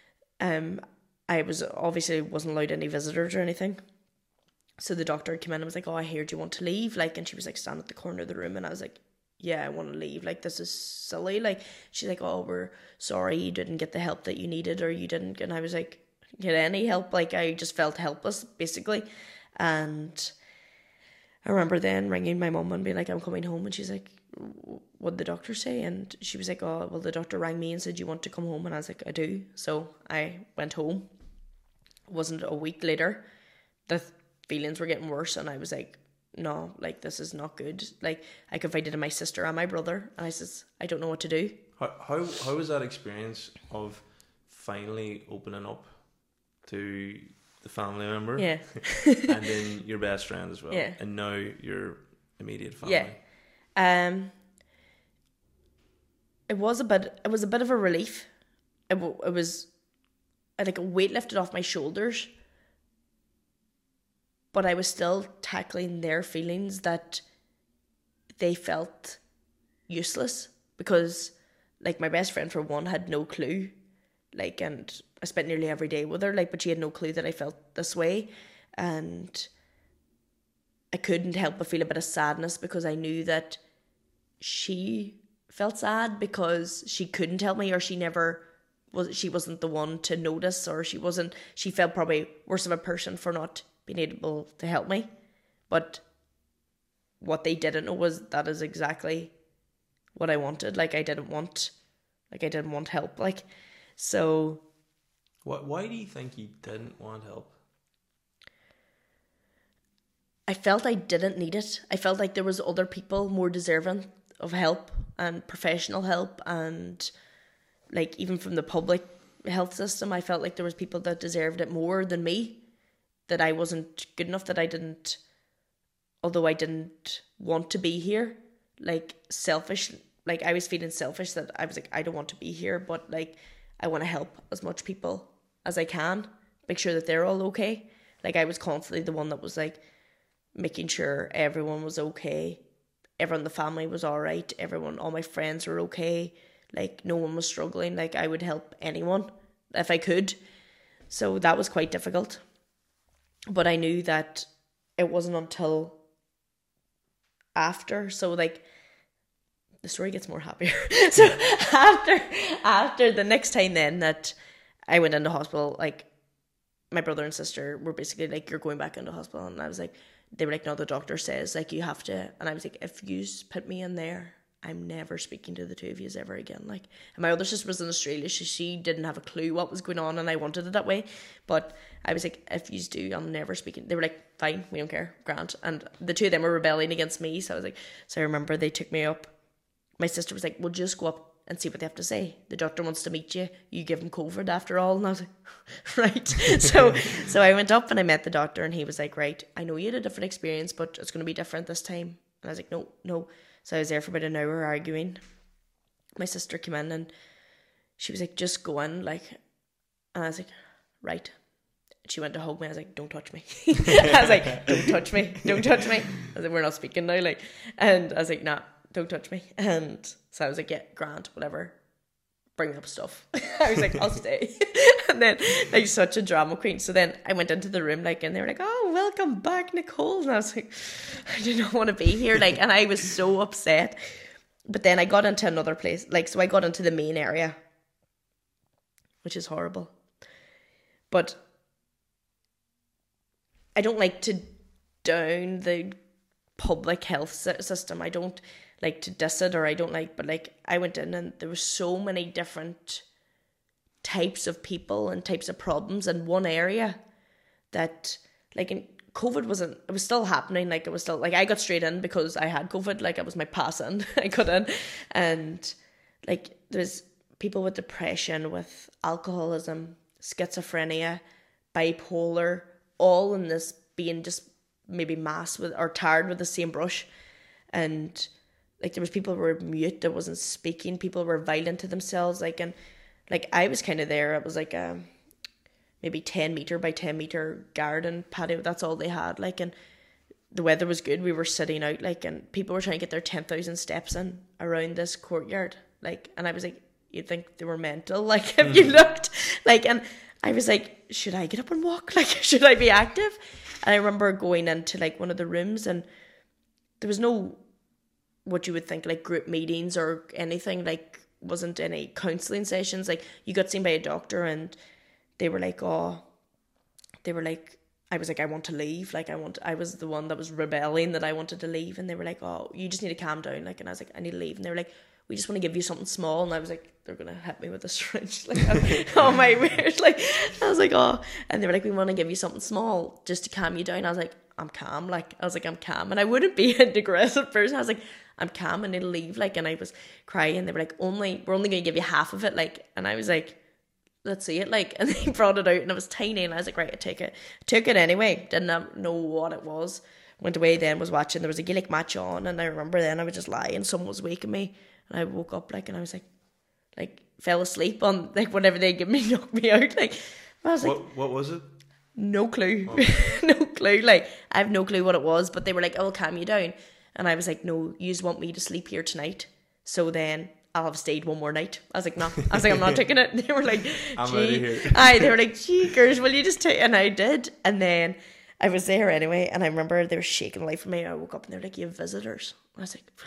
I wasn't allowed any visitors or anything. So the doctor came in and was like, oh, I heard you want to leave, like, and she was like standing at the corner of the room, and I was like, yeah, I want to leave, like, this is silly. Like, she's like, oh, we're sorry you didn't get the help that you needed, or you didn't. And I was like, get any help? Like, I just felt helpless, basically. And I remember then ringing my mum and being like, I'm coming home, and she's like, what did the doctor say? And she was like, oh, well, the doctor rang me and said you want to come home. And I was like, I do. So I went home. It wasn't a week later, the feelings were getting worse, and I was like, no, like, this is not good. Like, I confided in my sister and my brother, and I says, I don't know what to do. How was that experience of finally opening up to the family member? Yeah. And then your best friend as well. Yeah. And now your immediate family. Yeah. It was a bit of a relief. It was like a weight lifted off my shoulders. But I was still tackling their feelings that they felt useless, because, like, my best friend, for one, had no clue, like, and I spent nearly every day with her, like, but she had no clue that I felt this way, and I couldn't help but feel a bit of sadness, because I knew that she felt sad because she couldn't tell me, or she wasn't the one to notice, or she felt probably worse of a person for not being able to help me. But what they didn't know was that is exactly what I wanted. Like, I didn't want help. Like, so. Why do you think you didn't want help? I felt I didn't need it. I felt like there was other people more deserving of help, and professional help, and, like, even from the public health system, I felt like there was people that deserved it more than me. That I wasn't good enough, although I didn't want to be here, like, selfish, like, I was feeling selfish, that I was like, I don't want to be here, but, like, I want to help as much people as I can, make sure that they're all okay. Like, I was constantly the one that was, like, making sure everyone was okay, everyone in the family was all right, all my friends were okay, like, no one was struggling. Like, I would help anyone if I could. So that was quite difficult. But I knew that it wasn't until after, so, like, the story gets more happier. So after the next time then that I went into hospital, like, my brother and sister were basically like, you're going back into hospital. And I was like, they were like, no, the doctor says, like, you have to. And I was like, if you put me in there, I'm never speaking to the two of you ever again. Like, and my other sister was in Australia, so she didn't have a clue what was going on, and I wanted it that way. But I was like, if you do, I'm never speaking. They were like, fine, we don't care, grand. And the two of them were rebelling against me, so I was like, so I remember they took me up. My sister was like, well, just go up and see what they have to say. The doctor wants to meet you. You give him COVID after all. And I was like, right. So I went up and I met the doctor, and he was like, right, I know you had a different experience, but it's going to be different this time. And I was like, no, no. So I was there for about an hour arguing. My sister came in and she was like, just go in, like, and I was like, right. She went to hug me. I was like, don't touch me. I was like, don't touch me. Don't touch me. I was like, we're not speaking now. Like, and I was like, nah, don't touch me. And so I was like, yeah, grand, whatever. Bring up stuff. I was like, I'll stay. And then, like, such a drama queen. So then I went into the room, like, and they were like, oh, welcome back, Nicole. And I was like, I do not want to be here. Like, and I was so upset. But then I got into another place. Like, so I got into the main area, which is horrible. But I don't like to down the public health system. I don't like to diss it, or I don't like, but like I went in and there were so many different types of people and types of problems in one area that, like, in COVID it was still happening. Like, it was still, like, I got straight in because I had COVID. Like, it was my pass in. I got in, and like there's people with depression, with alcoholism, schizophrenia, bipolar, all in this being just maybe masked with or tarred with the same brush. And like there was people who were mute, that wasn't speaking, people were violent to themselves, like, and like I was kind of there. It was like a maybe 10 meter by 10 meter garden patio, that's all they had, like, and the weather was good, we were sitting out, like, and people were trying to get their 10,000 steps in around this courtyard, like, and I was like, you'd think they were mental, like, if you looked, like, and I was like, should I get up and walk? Like, should I be active? And I remember going into like one of the rooms, and there was no, what you would think, like group meetings or anything, like wasn't any counselling sessions. Like, you got seen by a doctor and they were like, I was like, I want to leave. Like, I was the one that was rebelling that I wanted to leave. And they were like, oh, you just need to calm down. Like, and I was like, I need to leave. And they were like, we just want to give you something small. And I was like, they're going to hit me with a syringe. Like, oh my word. Like, I was like, oh. And they were like, we want to give you something small just to calm you down. I was like, I'm calm. Like, I was like, I'm calm. And I wouldn't be an aggressive person. I was like, I'm calm, and it'll leave. Like, and I was crying. They were like, we're only going to give you half of it. Like, and I was like, let's see it. Like, and they brought it out and it was tiny. And I was like, right, I take it. Took it anyway. Didn't know what it was. Went away then, was watching. There was a Gaelic match on. And I remember then I would just lie and someone was waking me. And I woke up, like, and I was like fell asleep on, like, whatever they give me, knocked me out. Like, I was like, what was it? No clue. Oh. No clue. Like, I have no clue what it was, but they were like, I'll calm you down. And I was like, no, you just want me to sleep here tonight. So then I'll have stayed one more night. I was like, no. I was like, I'm not taking it. And they were like, I'm out of here. They were like, gee, girls, will you just take? And I did. And then I was there anyway. And I remember they were shaking the life from me. I woke up and they were like, you have visitors. I was like,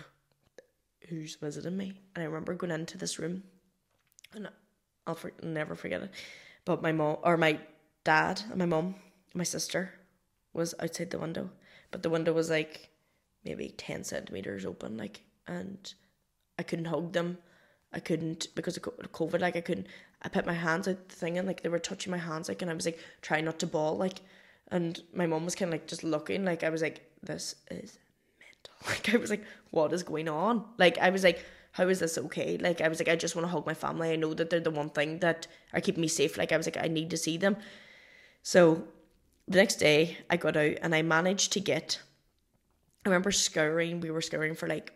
who's visiting me? And I remember going into this room, and I'll never forget it. But my mom, or my dad, and my mum, my sister was outside the window. But the window was like maybe 10 centimeters open, like, and I couldn't hug them. I couldn't, because of COVID, like, I put my hands out the thing, and like they were touching my hands, like, and I was like trying not to bawl, like, and my mum was kind of like just looking, like, I was like, this is mental. Like, I was like, what is going on? Like, I was like, how is this okay? Like, I was like, I just want to hug my family. I know that they're the one thing that are keeping me safe. Like, I was like, I need to see them. So the next day I got out and I managed to get, I remember we were scouring for like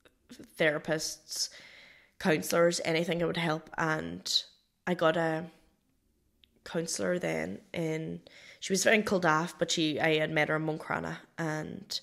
therapists, counsellors, anything that would help. And I got a counsellor then she was in Kildare, but I had met her in Moncrana, and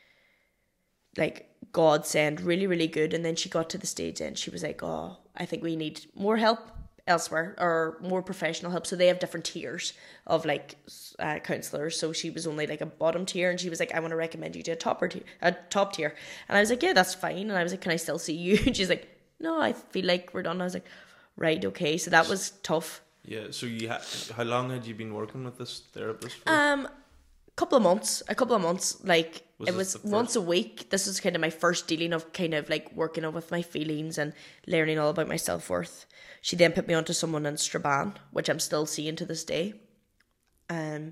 like godsend, really, really good. And then she got to the stage and she was like, oh, I think we need more help elsewhere, or more professional help. So they have different tiers of like counsellors. So she was only like a bottom tier, and she was like, I want to recommend you to a top tier. And I was like, yeah, that's fine. And I was like, can I still see you? And she's like, no, I feel like we're done. I was like, right, okay. So that was tough. Yeah. So how long had you been working with this therapist for? A couple of months. Like, it was once a week. This was kind of my first dealing of kind of like working with my feelings and learning all about my self-worth. She then put me onto someone in Strabane, which I'm still seeing to this day. And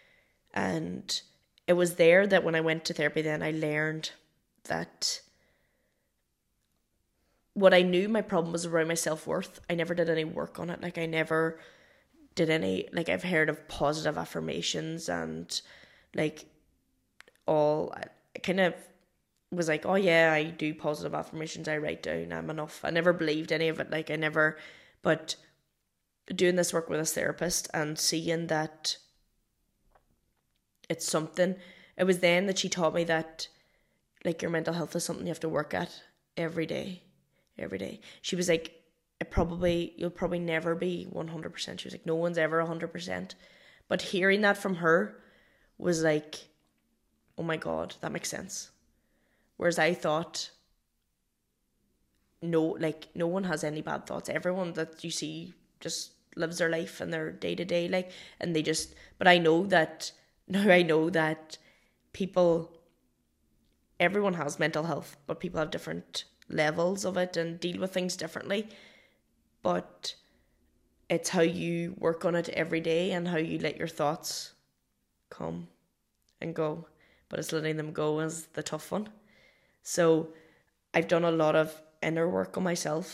it was there that when I went to therapy then I learned that what I knew my problem was around my self-worth. I never did any work on it. Like, I never did any, like, I've heard of positive affirmations and like all kind of was like, oh yeah, I do positive affirmations, I write down, I'm enough. I never believed any of it. Like, I never, but doing this work with a therapist and seeing that it's something, it was then that she taught me that, like, your mental health is something you have to work at every day. She was like, you'll probably never be 100%. She was like, no one's ever 100%. But hearing that from her was like, oh my God, that makes sense. Whereas I thought, no one has any bad thoughts. Everyone that you see just lives their life and their day to day, like, and they just, but I know that everyone has mental health, but people have different levels of it and deal with things differently. But it's how you work on it every day and how you let your thoughts come and go. But it's letting them go is the tough one. So I've done a lot of inner work on myself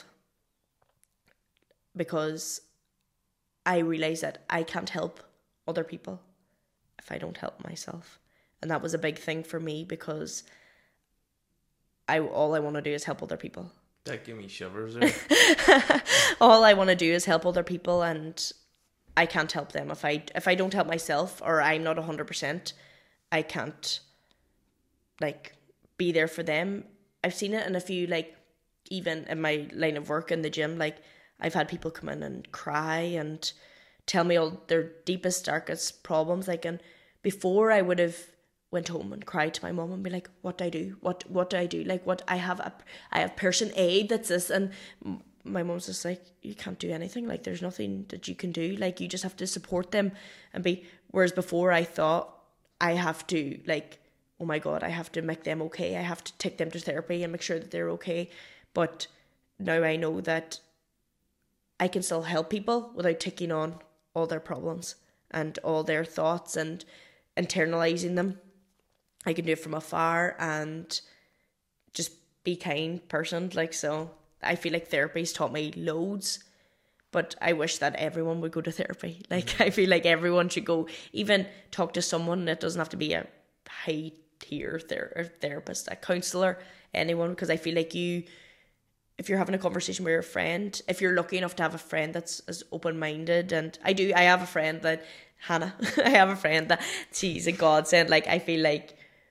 because I realised that I can't help other people if I don't help myself. And that was a big thing for me because all I want to do is help other people. That gave me shivers there. All I want to do is help other people, and I can't help them. If I don't help myself, or I'm not 100%, I can't, like, be there for them. I've seen it in a few, like, even in my line of work in the gym, like, I've had people come in and cry and tell me all their deepest, darkest problems. Like, and before I would have went home and cried to my mum and be like, what do I do? What do I do? Like, what I have person A that's this, and my mum's just like, you can't do anything. Like, there's nothing that you can do. Like, you just have to support them and be. Whereas before I thought I have to, like, oh my God, I have to make them okay. I have to take them to therapy and make sure that they're okay. But now I know that I can still help people without taking on all their problems and all their thoughts and internalizing them. I can do it from afar and just be kind person. Like, so I feel like therapy's taught me loads, but I wish that everyone would go to therapy. Like, I feel like everyone should go, even talk to someone. It doesn't have to be a high tier therapist, a counsellor, anyone, because I feel like if you're having a conversation with your friend, if you're lucky enough to have a friend that's as open-minded, and I have a friend that, Hannah, I have a friend that, she's a godsend. Like, I feel like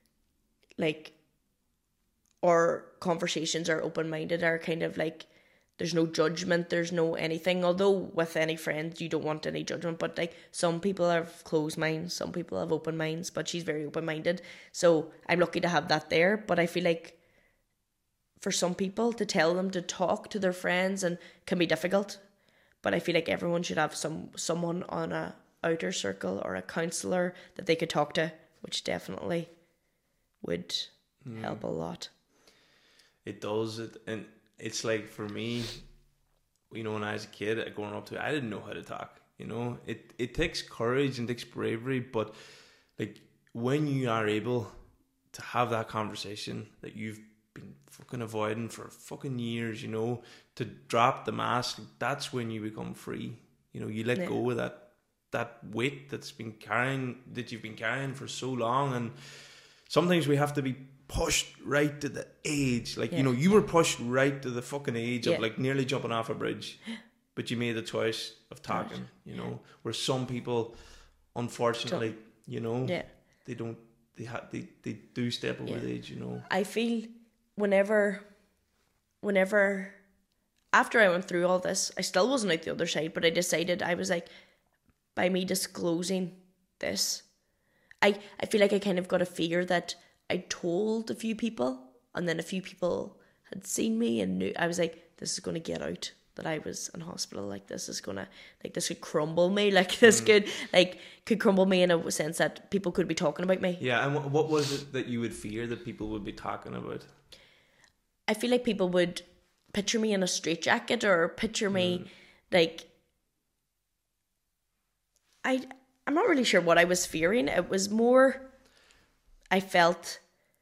our conversations are open-minded, are kind of like, there's no judgment, there's no anything, although with any friends you don't want any judgment, but like, some people have closed minds, some people have open minds, but she's very open-minded, so I'm lucky to have that there. But I feel like for some people, to tell them to talk to their friends and can be difficult, but I feel like everyone should have someone on a outer circle or a counsellor that they could talk to, which definitely would help a lot. It does. And it's like, for me, you know, when I was a kid, growing up I didn't know how to talk. You know, it takes courage and takes bravery, but like, when you are able to have that conversation that you've been fucking avoiding for fucking years, you know, to drop the mask, that's when you become free. You know, you let go of that weight that you've been carrying for so long. And sometimes we have to be pushed right to the edge. Like, you know, you were pushed right to the fucking edge of, like, nearly jumping off a bridge, but you made the choice of talking, you know, where some people, unfortunately, you know, they do step over the edge, you know. I feel whenever after I went through all this, I still wasn't out the other side, but I decided, I was like, by me disclosing this, I feel like I kind of got a fear that I told a few people, and then a few people had seen me and knew. I was like, this is going to get out that I was in hospital. Like, this is going to, like, this could crumble me. Like, this could crumble me in a sense that people could be talking about me. Yeah, and what was it that you would fear that people would be talking about? I feel like people would picture me in a straitjacket, or picture me like, I'm not really sure what I was fearing. It was more, I felt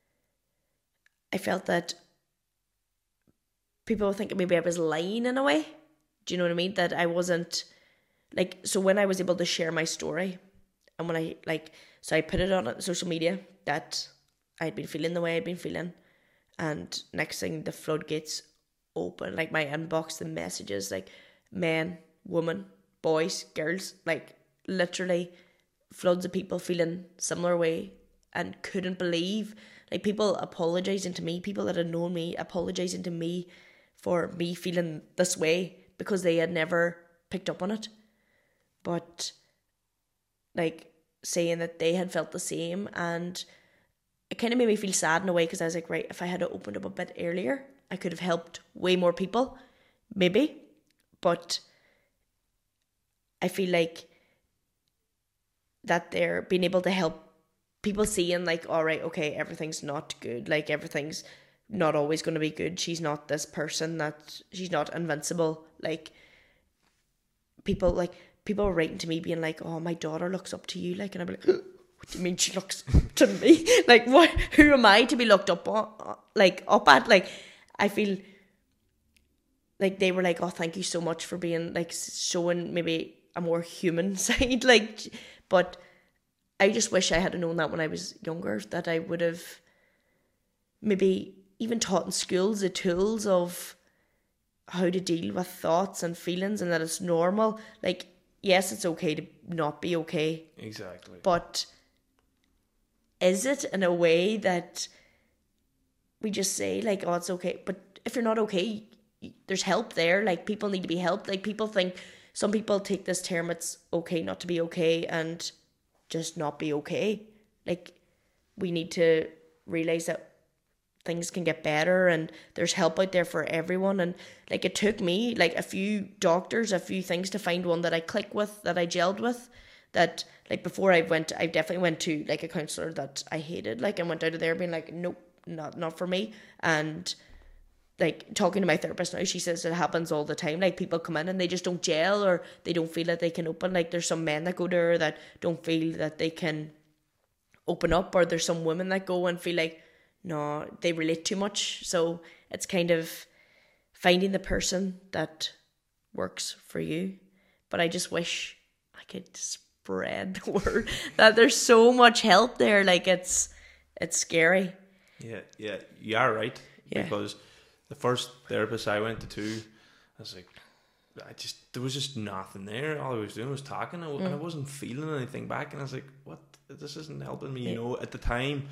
that people would think maybe I was lying in a way. Do you know what I mean? That I wasn't, like, so when I was able to share my story, and when I put it on social media that I'd been feeling the way I'd been feeling, and next thing the floodgates open, like my inbox, the messages, like men, women, boys, girls, like literally floods of people feeling similar way and couldn't believe, like people apologizing to me, people that had known me apologizing to me for me feeling this way because they had never picked up on it, but like saying that they had felt the same. And it kind of made me feel sad in a way, because I was like, right, if I had opened up a bit earlier, I could have helped way more people, maybe. But I feel like that they're being able to help people seeing like, all right, okay, everything's not good. Like everything's not always going to be good. She's not this person, that she's not invincible. Like people were writing to me being like, oh, my daughter looks up to you. Like, and I'd be like, what do you mean she looks up to me? Like, what? Who am I to be looked up on, like up at? Like, I feel like they were like, oh, thank you so much for being like showing maybe a more human side. Like, but I just wish I had known that when I was younger, that I would have maybe even taught in schools the tools of how to deal with thoughts and feelings, and that it's normal. Like, yes, it's okay to not be okay. Exactly. But is it in a way that we just say like, oh, it's okay? But if you're not okay, there's help there. Like, people need to be helped. Like, people think, some people take this term, it's okay not to be okay, and just not be okay. Like, we need to realize that things can get better and there's help out there for everyone. And like, it took me like a few doctors, a few things to find one that I click with, that I gelled with, that like before I definitely went to like a counsellor that I hated, like, and went out of there being like, nope, not for me. And like, talking to my therapist now, she says it happens all the time. Like, people come in and they just don't gel, or they don't feel that they can open. Like, there's some men that go to her that don't feel that they can open up, or there's some women that go and feel like, no, they relate too much. So it's kind of finding the person that works for you. But I just wish I could spread the word that there's so much help there. Like, it's scary. Yeah, you are right. Yeah. Because the first therapist I went to, I was like, there was just nothing there. All I was doing was talking, and I wasn't feeling anything back. And I was like, what? This isn't helping me, you know, at the time.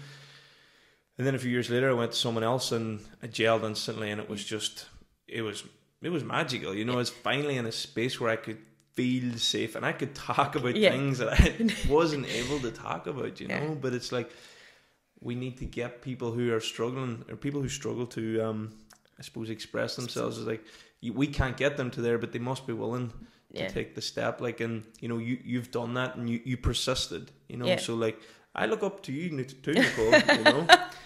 And then a few years later, I went to someone else and I gelled instantly, and it was just, it was magical. You know, I was finally in a space where I could feel safe and I could talk about things that I wasn't able to talk about, you know. But it's like, we need to get people who are struggling, or people who struggle to, I suppose, express themselves. It's like, we can't get them to there, but they must be willing to take the step. Like, and you know, you've done that, and you persisted, you know. So like, I look up to you too, Nicole. You know,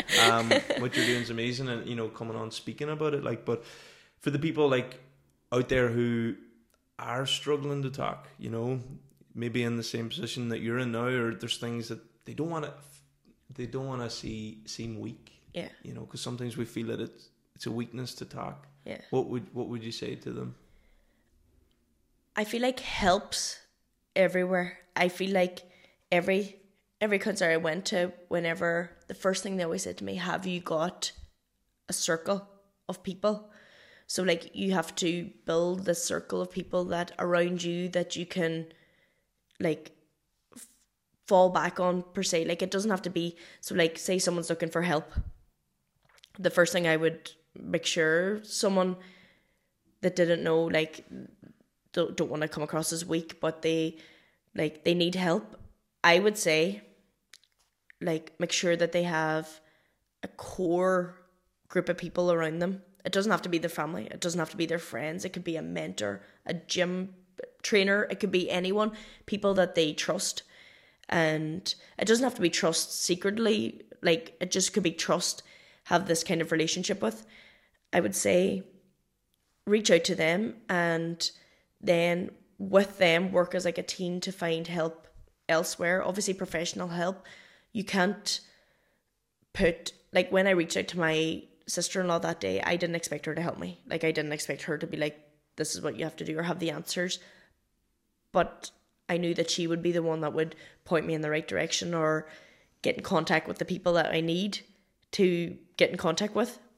what you're doing is amazing, and you know, coming on speaking about it. Like, but for the people like out there who are struggling to talk, you know, maybe in the same position that you're in now, or there's things that they don't want to seem weak. Yeah. You know, because sometimes we feel that it's a weakness to talk. Yeah. What would you say to them? I feel like helps everywhere. I feel like every concert I went to, whenever, the first thing they always said to me, have you got a circle of people? So like, you have to build the circle of people that around you that you can like fall back on, per se. Like, it doesn't have to be, so like, say someone's looking for help, the first thing I would make sure, someone that didn't know, like, don't want to come across as weak, but they need help, I would say, like, make sure that they have a core group of people around them. It doesn't have to be their family, it doesn't have to be their friends, it could be a mentor, a gym trainer, it could be anyone, people that they trust. And it doesn't have to be trust secretly, like, it just could be trust, have this kind of relationship with. I would say reach out to them, and then with them work as like a team to find help elsewhere. Obviously professional help. You can't put, like, when I reached out to my sister-in-law that day, I didn't expect her to help me. Like, I didn't expect her to be like, this is what you have to do, or have the answers. But I knew that she would be the one that would point me in the right direction, or get in contact with the people that I need to get in contact with.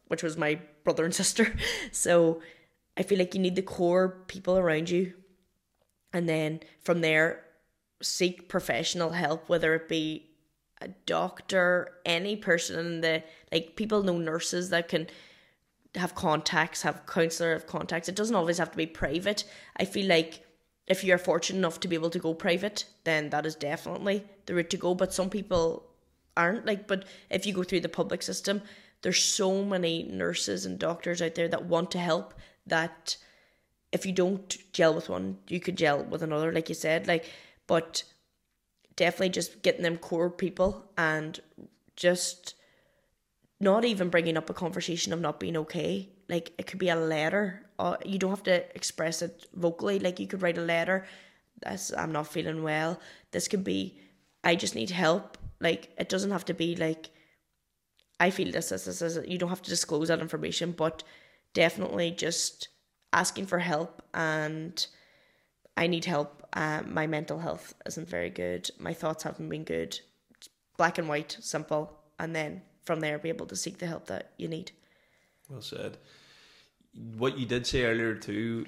which was my brother and sister. So I feel like you need the core people around you, and then from there seek professional help, whether it be a doctor, any person in the, like, people know nurses that can have contacts, have counsellor, have contacts. It doesn't always have to be private. I feel like if you're fortunate enough to be able to go private, then that is definitely the route to go. But some people aren't, like, but if you go through the public system, there's so many nurses and doctors out there that want to help, that if you don't gel with one, you could gel with another, like you said, like. But definitely just getting them core people, and just not even bringing up a conversation of not being okay. Like, it could be a letter. You don't have to express it vocally. Like, you could write a letter. I'm not feeling well. This could be, I just need help. Like, it doesn't have to be like, I feel this. You don't have to disclose that information, but definitely just asking for help. And I need help. My mental health isn't very good. My thoughts haven't been good. It's black and white, simple. And then from there, be able to seek the help that you need. Well said. What you did say earlier too,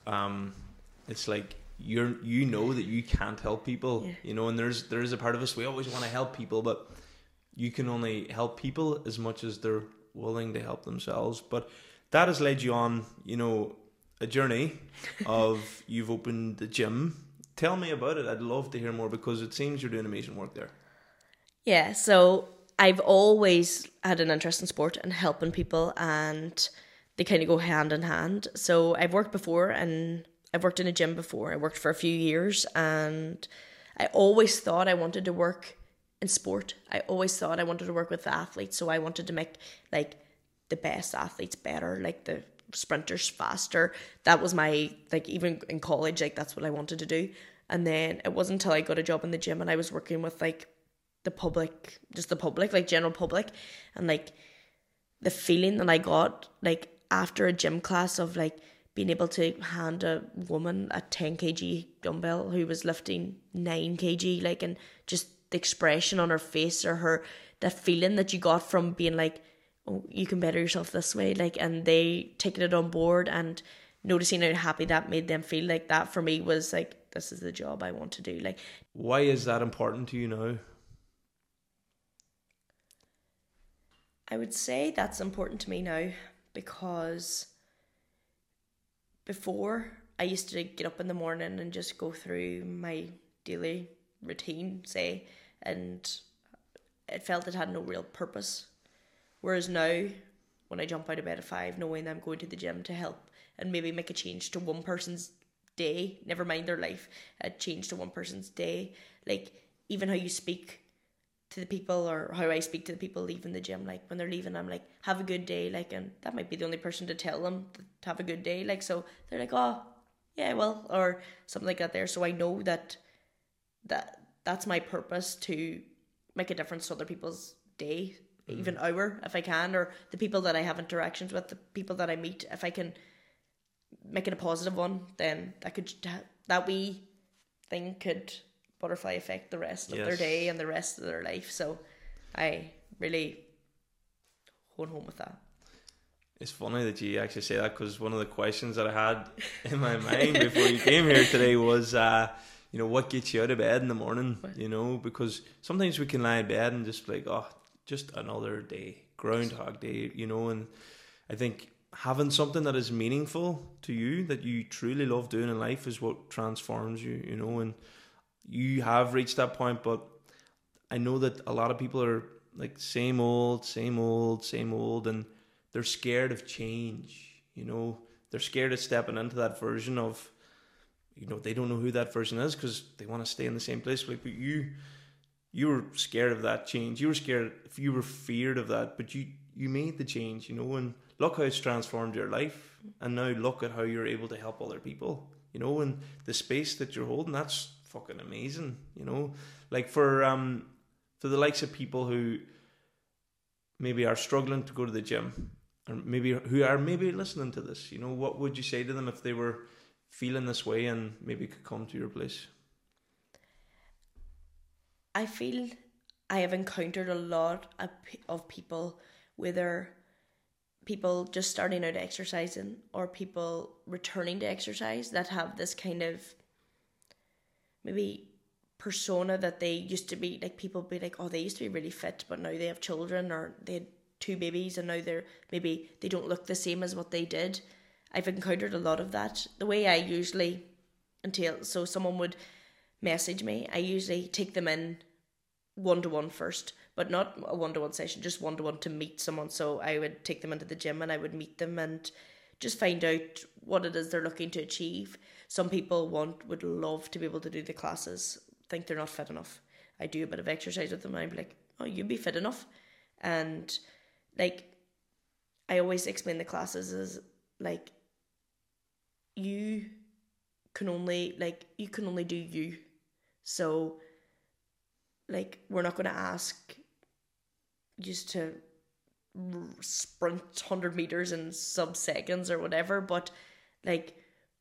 it's like you know that you can't help people, and there is a part of us, we always want to help people, but you can only help people as much as they're willing to help themselves. But that has led you on, a journey of you've opened the gym. Tell me about it. I'd love to hear more, because it seems you're doing amazing work there. Yeah, so I've always had an interest in sport and helping people, and they kind of go hand in hand. So I've worked before, and I've worked in a gym before. I worked for a few years, and I always thought I wanted to work in sport. I always thought I wanted to work with athletes, so I wanted to make, like, the best athletes better, like the sprinters faster. That was my, like, even in college, like, that's what I wanted to do. And then it wasn't until I got a job in the gym and I was working with, like, the public, like, general public, and, like, the feeling that I got, like, after a gym class of, like, being able to hand a woman a 10 kg dumbbell who was lifting 9 kg, like, and just the expression on her face, or that feeling that you got from being like, oh, you can better yourself this way, like, and they taking it on board and noticing how happy that made them feel. Like, that for me was like, this is the job I want to do. Like, why is that important to you now? I would say that's important to me now, because before, I used to get up in the morning and just go through my daily routine, say, and it felt it had no real purpose. Whereas now, when I jump out of bed at 5, knowing I'm going to the gym to help and maybe make a change to one person's day, never mind their life, a change to one person's day, like, even how you speak to the people, or how I speak to the people leaving the gym, like, when they're leaving, I'm like, have a good day, like, and that might be the only person to tell them to have a good day, like, so they're like, oh, yeah, well, or something like that there. So I know that's my purpose, to make a difference to other people's day, even hour, if I can, or the people that I have interactions with, the people that I meet. If I can make it a positive one, then that wee thing could butterfly affect the rest of their day and the rest of their life. So I really hold home with that. It's funny that you actually say that, because one of the questions that I had in my mind before you came here today was, what gets you out of bed in the morning? Because sometimes we can lie in bed and just be like, oh, just another day, Groundhog Day, and I think having something that is meaningful to you, that you truly love doing in life, is what transforms you, and you have reached that point. But I know that a lot of people are like, same old, and they're scared of change, they're scared of stepping into that version of, they don't know who that version is, because they want to stay in the same place. But you were scared of that change. You were feared of that, but you made the change, and look how it's transformed your life. And now look at how you're able to help other people, and the space that you're holding, that's fucking amazing, like, for the likes of people who maybe are struggling to go to the gym, or maybe who are maybe listening to this, what would you say to them if they were feeling this way and maybe could come to your place? I feel I have encountered a lot of people, whether people just starting out exercising or people returning to exercise that have this kind of maybe persona that they used to be, like people be like, oh, they used to be really fit, but now they have children or they had 2 babies and now maybe they don't look the same as what they did. I've encountered a lot of that. The way I usually, so someone would message me, I usually take them in one-to-one first, but not a one-to-one session, just one-to-one to meet someone. So I would take them into the gym and I would meet them and just find out what it is they're looking to achieve. Some people would love to be able to do the classes, think they're not fit enough. I do a bit of exercise with them and I'd be like, oh, you'd be fit enough. And like, I always explain the classes as like, you can only do you. So like, we're not going to ask you to sprint 100 meters in sub-seconds or whatever, but like,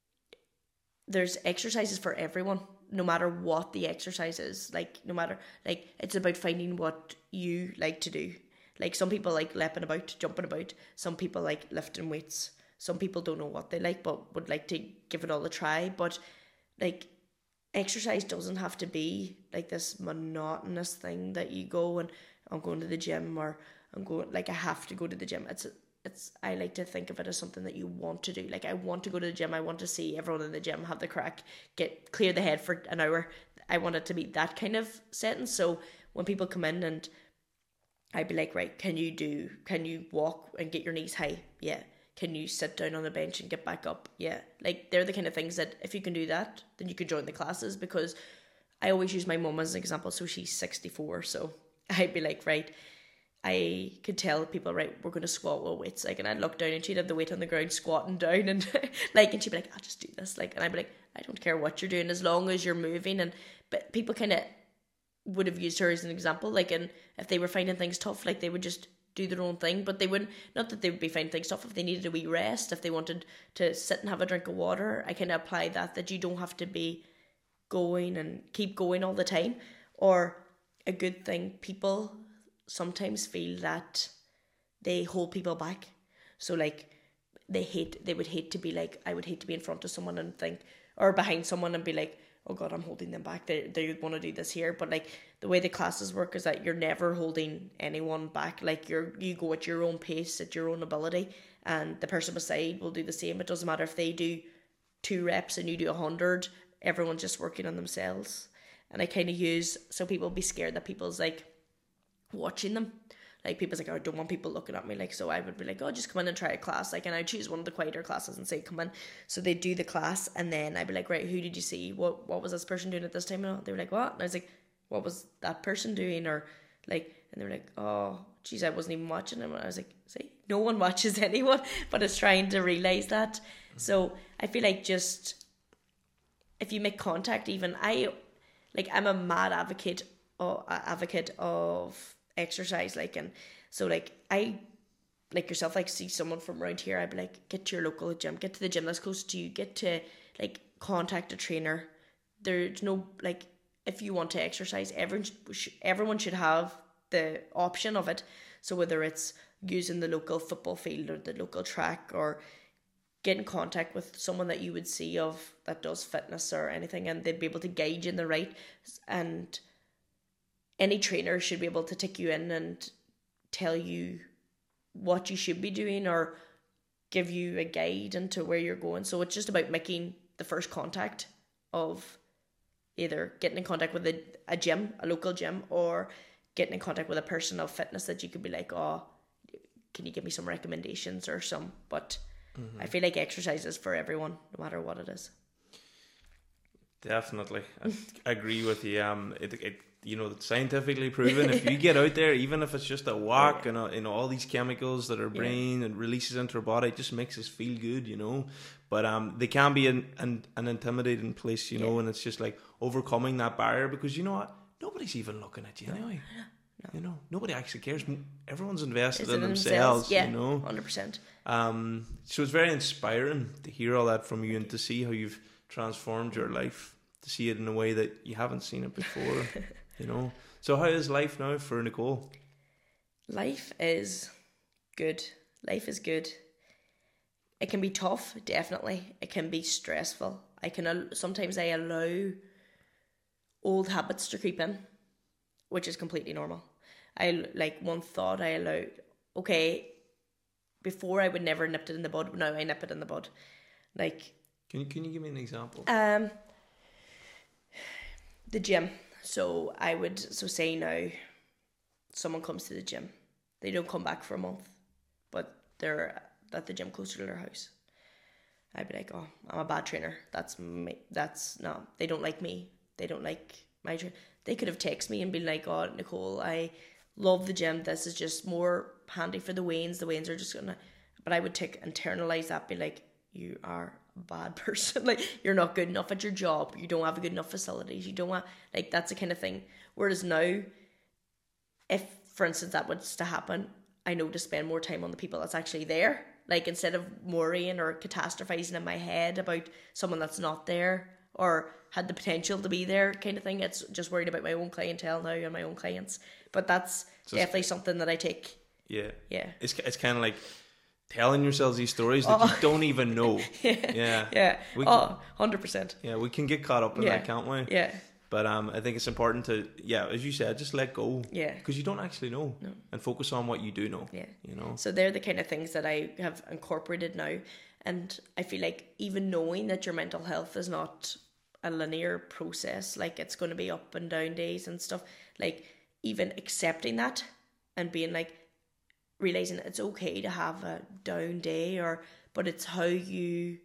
there's exercises for everyone, no matter what the exercise is. Like, no matter, like, it's about finding what you like to do. Like, some people like leaping about, jumping about. Some people like lifting weights. Some people don't know what they like, but would like to give it all a try. But like, exercise doesn't have to be like this monotonous thing that you go and I'm going to the gym, or I'm going, like, I have to go to the gym. I like to think of it as something that you want to do. Like, I want to go to the gym. I want to see everyone in the gym have the crack, clear the head for an hour. I want it to be that kind of setting. So when people come in and I'd be like, right, can you walk and get your knees high? Yeah. Can you sit down on the bench and get back up? Yeah. Like, they're the kind of things that if you can do that, then you can join the classes. Because I always use my mum as an example. So she's 64. So I'd be like, right, I could tell people, right, we're going to squat with weights. Like, and I'd look down and she'd have the weight on the ground squatting down and like, and she'd be like, I'll just do this. Like, and I'd be like, I don't care what you're doing as long as you're moving. But people kind of would have used her as an example. Like, and if they were finding things tough, like, they would just do their own thing. But they wouldn't, not that they would be finding things tough. If they needed a wee rest, if they wanted to sit and have a drink of water, I kind of apply that you don't have to be going and keep going all the time. Or a good thing, people sometimes feel that they hold people back. So like, they would hate to be like, I would hate to be in front of someone and think, or behind someone and be like, oh God, I'm holding them back. They want to do this here. But like, the way the classes work is that you're never holding anyone back. Like, you go at your own pace, at your own ability, and the person beside will do the same. It doesn't matter if they do 2 reps and you do 100. Everyone's just working on themselves. And I kind of use, so people be scared that people's like watching them. Like, people's like, oh, I don't want people looking at me. Like, so I would be like, oh, just come in and try a class. Like, and I'd choose one of the quieter classes and say, come in. So they do the class, and then I'd be like, right, who did you see? What was this person doing at this time? And they were like, what? And I was like, what was that person doing? Or like, and they were like, oh, geez, I wasn't even watching them. And I was like, see, no one watches anyone, but it's trying to realise that. So I feel like just, if you make contact, even I'm a mad advocate of exercise, like, and so like, I, like yourself, like, see someone from around here, I'd be like, get to your local gym, get to the gym that's close to you, get to, like, contact a trainer. There's no, like, if you want to exercise, everyone should have the option of it. So whether it's using the local football field or the local track, or get in contact with someone that you would see that does fitness or anything, and they'd be able to guide you in the right. And any trainer should be able to take you in and tell you what you should be doing, or give you a guide into where you're going. So it's just about making the first contact of either getting in contact with a gym, a local gym, or getting in contact with a person of fitness that you could be like, oh, can you give me some recommendations or some, but I feel like exercise is for everyone, no matter what it is. Definitely. I agree with you. It it's scientifically proven. If you get out there, even if it's just a walk, and all these chemicals that our brain and releases into our body, it just makes us feel good, But they can be an intimidating place, and it's just like overcoming that barrier, because you know what? Nobody's even looking at you anyway. No. Nobody actually cares. Everyone's invested in themselves, Yeah, 100%. So it's very inspiring to hear all that from you, and to see how you've transformed your life, to see it in a way that you haven't seen it before. So how is life now for Nicole? Life is good. Life is good. It can be tough, definitely. It can be stressful. Sometimes I allow old habits to creep in, which is completely normal. One thought I allowed, okay, before I would never nipped it in the bud, but now I nip it in the bud. Like, can you give me an example? The gym. So say now someone comes to the gym. They don't come back for a month, but they're at the gym closer to their house. I'd be like, oh, I'm a bad trainer. That's me. They don't like me. They don't like my trainer. They could have texted me and been like, oh, Nicole, I love the gym. This is just more handy for the weans. The weans are just gonna... But I would internalize that, be like, you are a bad person. Like, you're not good enough at your job. You don't have good enough facilities. You don't want... Like, that's the kind of thing. Whereas now, if, for instance, that was to happen, I know to spend more time on the people that's actually there. Like, instead of worrying or catastrophizing in my head about someone that's not there or had the potential to be there kind of thing. It's just worried about my own clientele now and my own clients. But that's definitely something that I take. Yeah. Yeah. It's kind of like telling yourselves these stories that you don't even know. Yeah. Yeah. 100%. Yeah, we can get caught up in that, can't we? Yeah. But I think it's important to, as you said, just let go. Yeah. Because you don't actually know. No. And focus on what you do know. Yeah. You know? So they're the kind of things that I have incorporated now. And I feel like even knowing that your mental health is not a linear process, like it's going to be up and down days and stuff, like even accepting that and being like, realizing it's okay to have a down day, but it's how you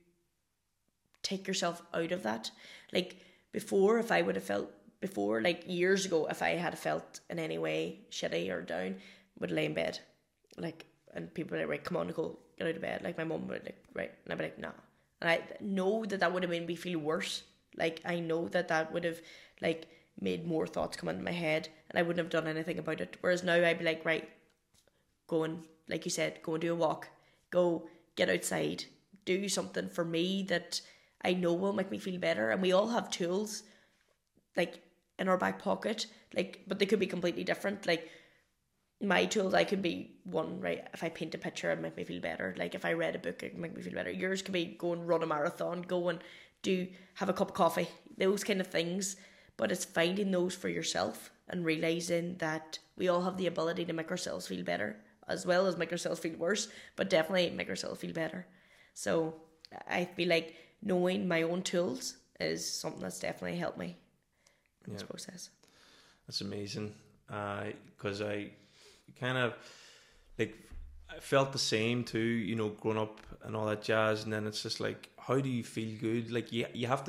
take yourself out of that. Like, before, if I would have felt, like years ago, if I had felt in any way shitty or down, would lay in bed, like, and people would be like, right, come on, Nicole, get out of bed. Like, my mum would like, right, and I'd be like, nah. And I know that would have made me feel worse. Like, I know that would have, like, made more thoughts come into my head, and I wouldn't have done anything about it. Whereas now I'd be like, right, go and, like you said, go and do a walk, go get outside, do something for me that I know will make me feel better. And we all have tools, like, in our back pocket, like, but they could be completely different. Like, my tools, I could be one, right, if I paint a picture, it make me feel better. Like, if I read a book, it make me feel better. Yours could be go and run a marathon, go and have a cup of coffee, those kind of things. But it's finding those for yourself and realising that we all have the ability to make ourselves feel better, as well as make ourselves feel worse, but definitely make ourselves feel better. So I feel like knowing my own tools is something that's definitely helped me in this process. That's amazing. Because I kind of, like, I felt the same too, you know, growing up and all that jazz. And then it's just like, how do you feel good? Like, you have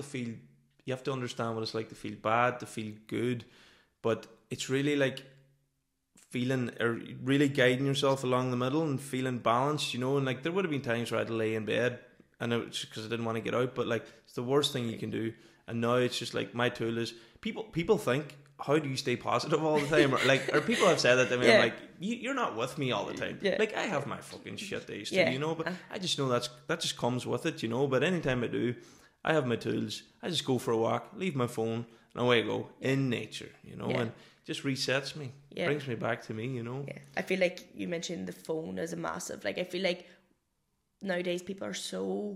to understand what it's like to feel bad, to feel good. But it's really like feeling, or really guiding yourself along the middle and feeling balanced, you know. And like, there would have been times where I had to lay in bed, and it's because I didn't want to get out, but like, it's the worst thing you can do. And now it's just like, my tool is, people think, how do you stay positive all the time? Or people have said that to me. I'm like, you're not with me all the time. Like, I have my fucking shit days too, you know, but I just know that just comes with it, you know. But anytime I do, I have my tools. I just go for a walk, leave my phone, and away I go in nature, you know, and just resets me, brings me back to me, you know. Yeah. I feel like you mentioned the phone as a massive, like, I feel like nowadays people are so,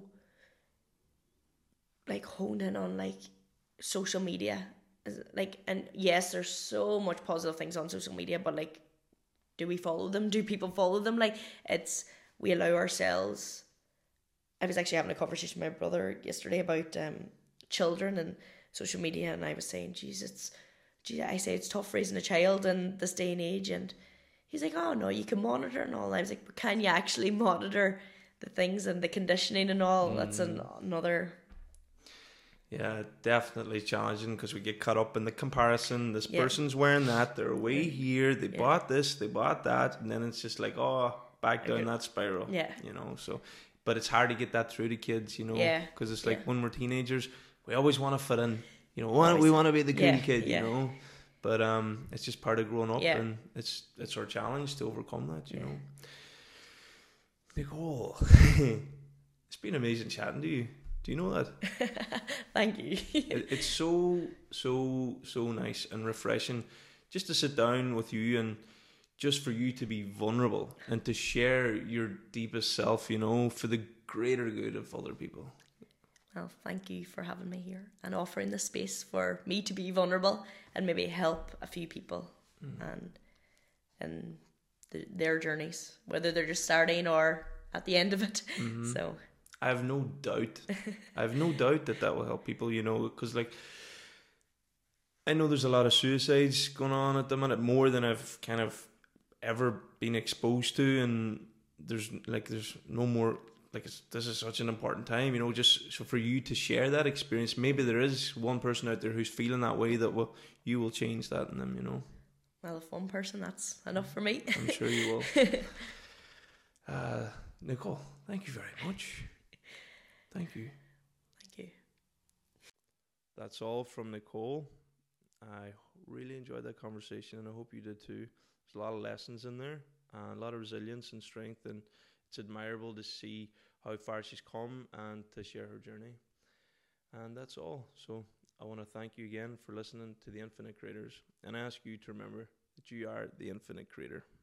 like, honed in on, like, social media. Like, and yes, there's so much positive things on social media, but like, do we follow them? Do people follow them? Like, we allow ourselves. I was actually having a conversation with my brother yesterday about children and social media, and I was saying, I say it's tough raising a child in this day and age, and he's like, oh no, you can monitor and all. And I was like, but can you actually monitor the things and the conditioning and all? That's another. Yeah, definitely challenging, because we get caught up in the comparison. This person's wearing that, they're way here, they bought this, they bought that, and then it's just like, oh, back down that spiral. Yeah. You know, so, but it's hard to get that through to kids, you know, because it's like when we're teenagers, we always want to fit in, you know, we want to be the cool kid, you know, but it's just part of growing up, and it's our challenge to overcome that, you know. Nicole, it's been amazing chatting to you. Do you know that? Thank you. It's so nice and refreshing just to sit down with you and just for you to be vulnerable and to share your deepest self, you know, for the greater good of other people. Well, thank you for having me here and offering the space for me to be vulnerable and maybe help a few people and their journeys, whether they're just starting or at the end of it. So I have no doubt. that will help people, you know, because like I know there's a lot of suicides going on at the minute, more than I've kind of ever been exposed to, and there's no more. Like this is such an important time, you know, just so for you to share that experience. Maybe there is one person out there who's feeling that way that you will change that in them, you know. Well, if one person, that's enough for me. I'm sure you will. Nicole, thank you very much. Thank you. Thank you. That's all from Nicole. I really enjoyed that conversation, and I hope you did too. There's a lot of lessons in there, a lot of resilience and strength, and it's admirable to see how far she's come and to share her journey. And that's all. So I want to thank you again for listening to The Infinite Creators, and I ask you to remember that you are the Infinite Creator.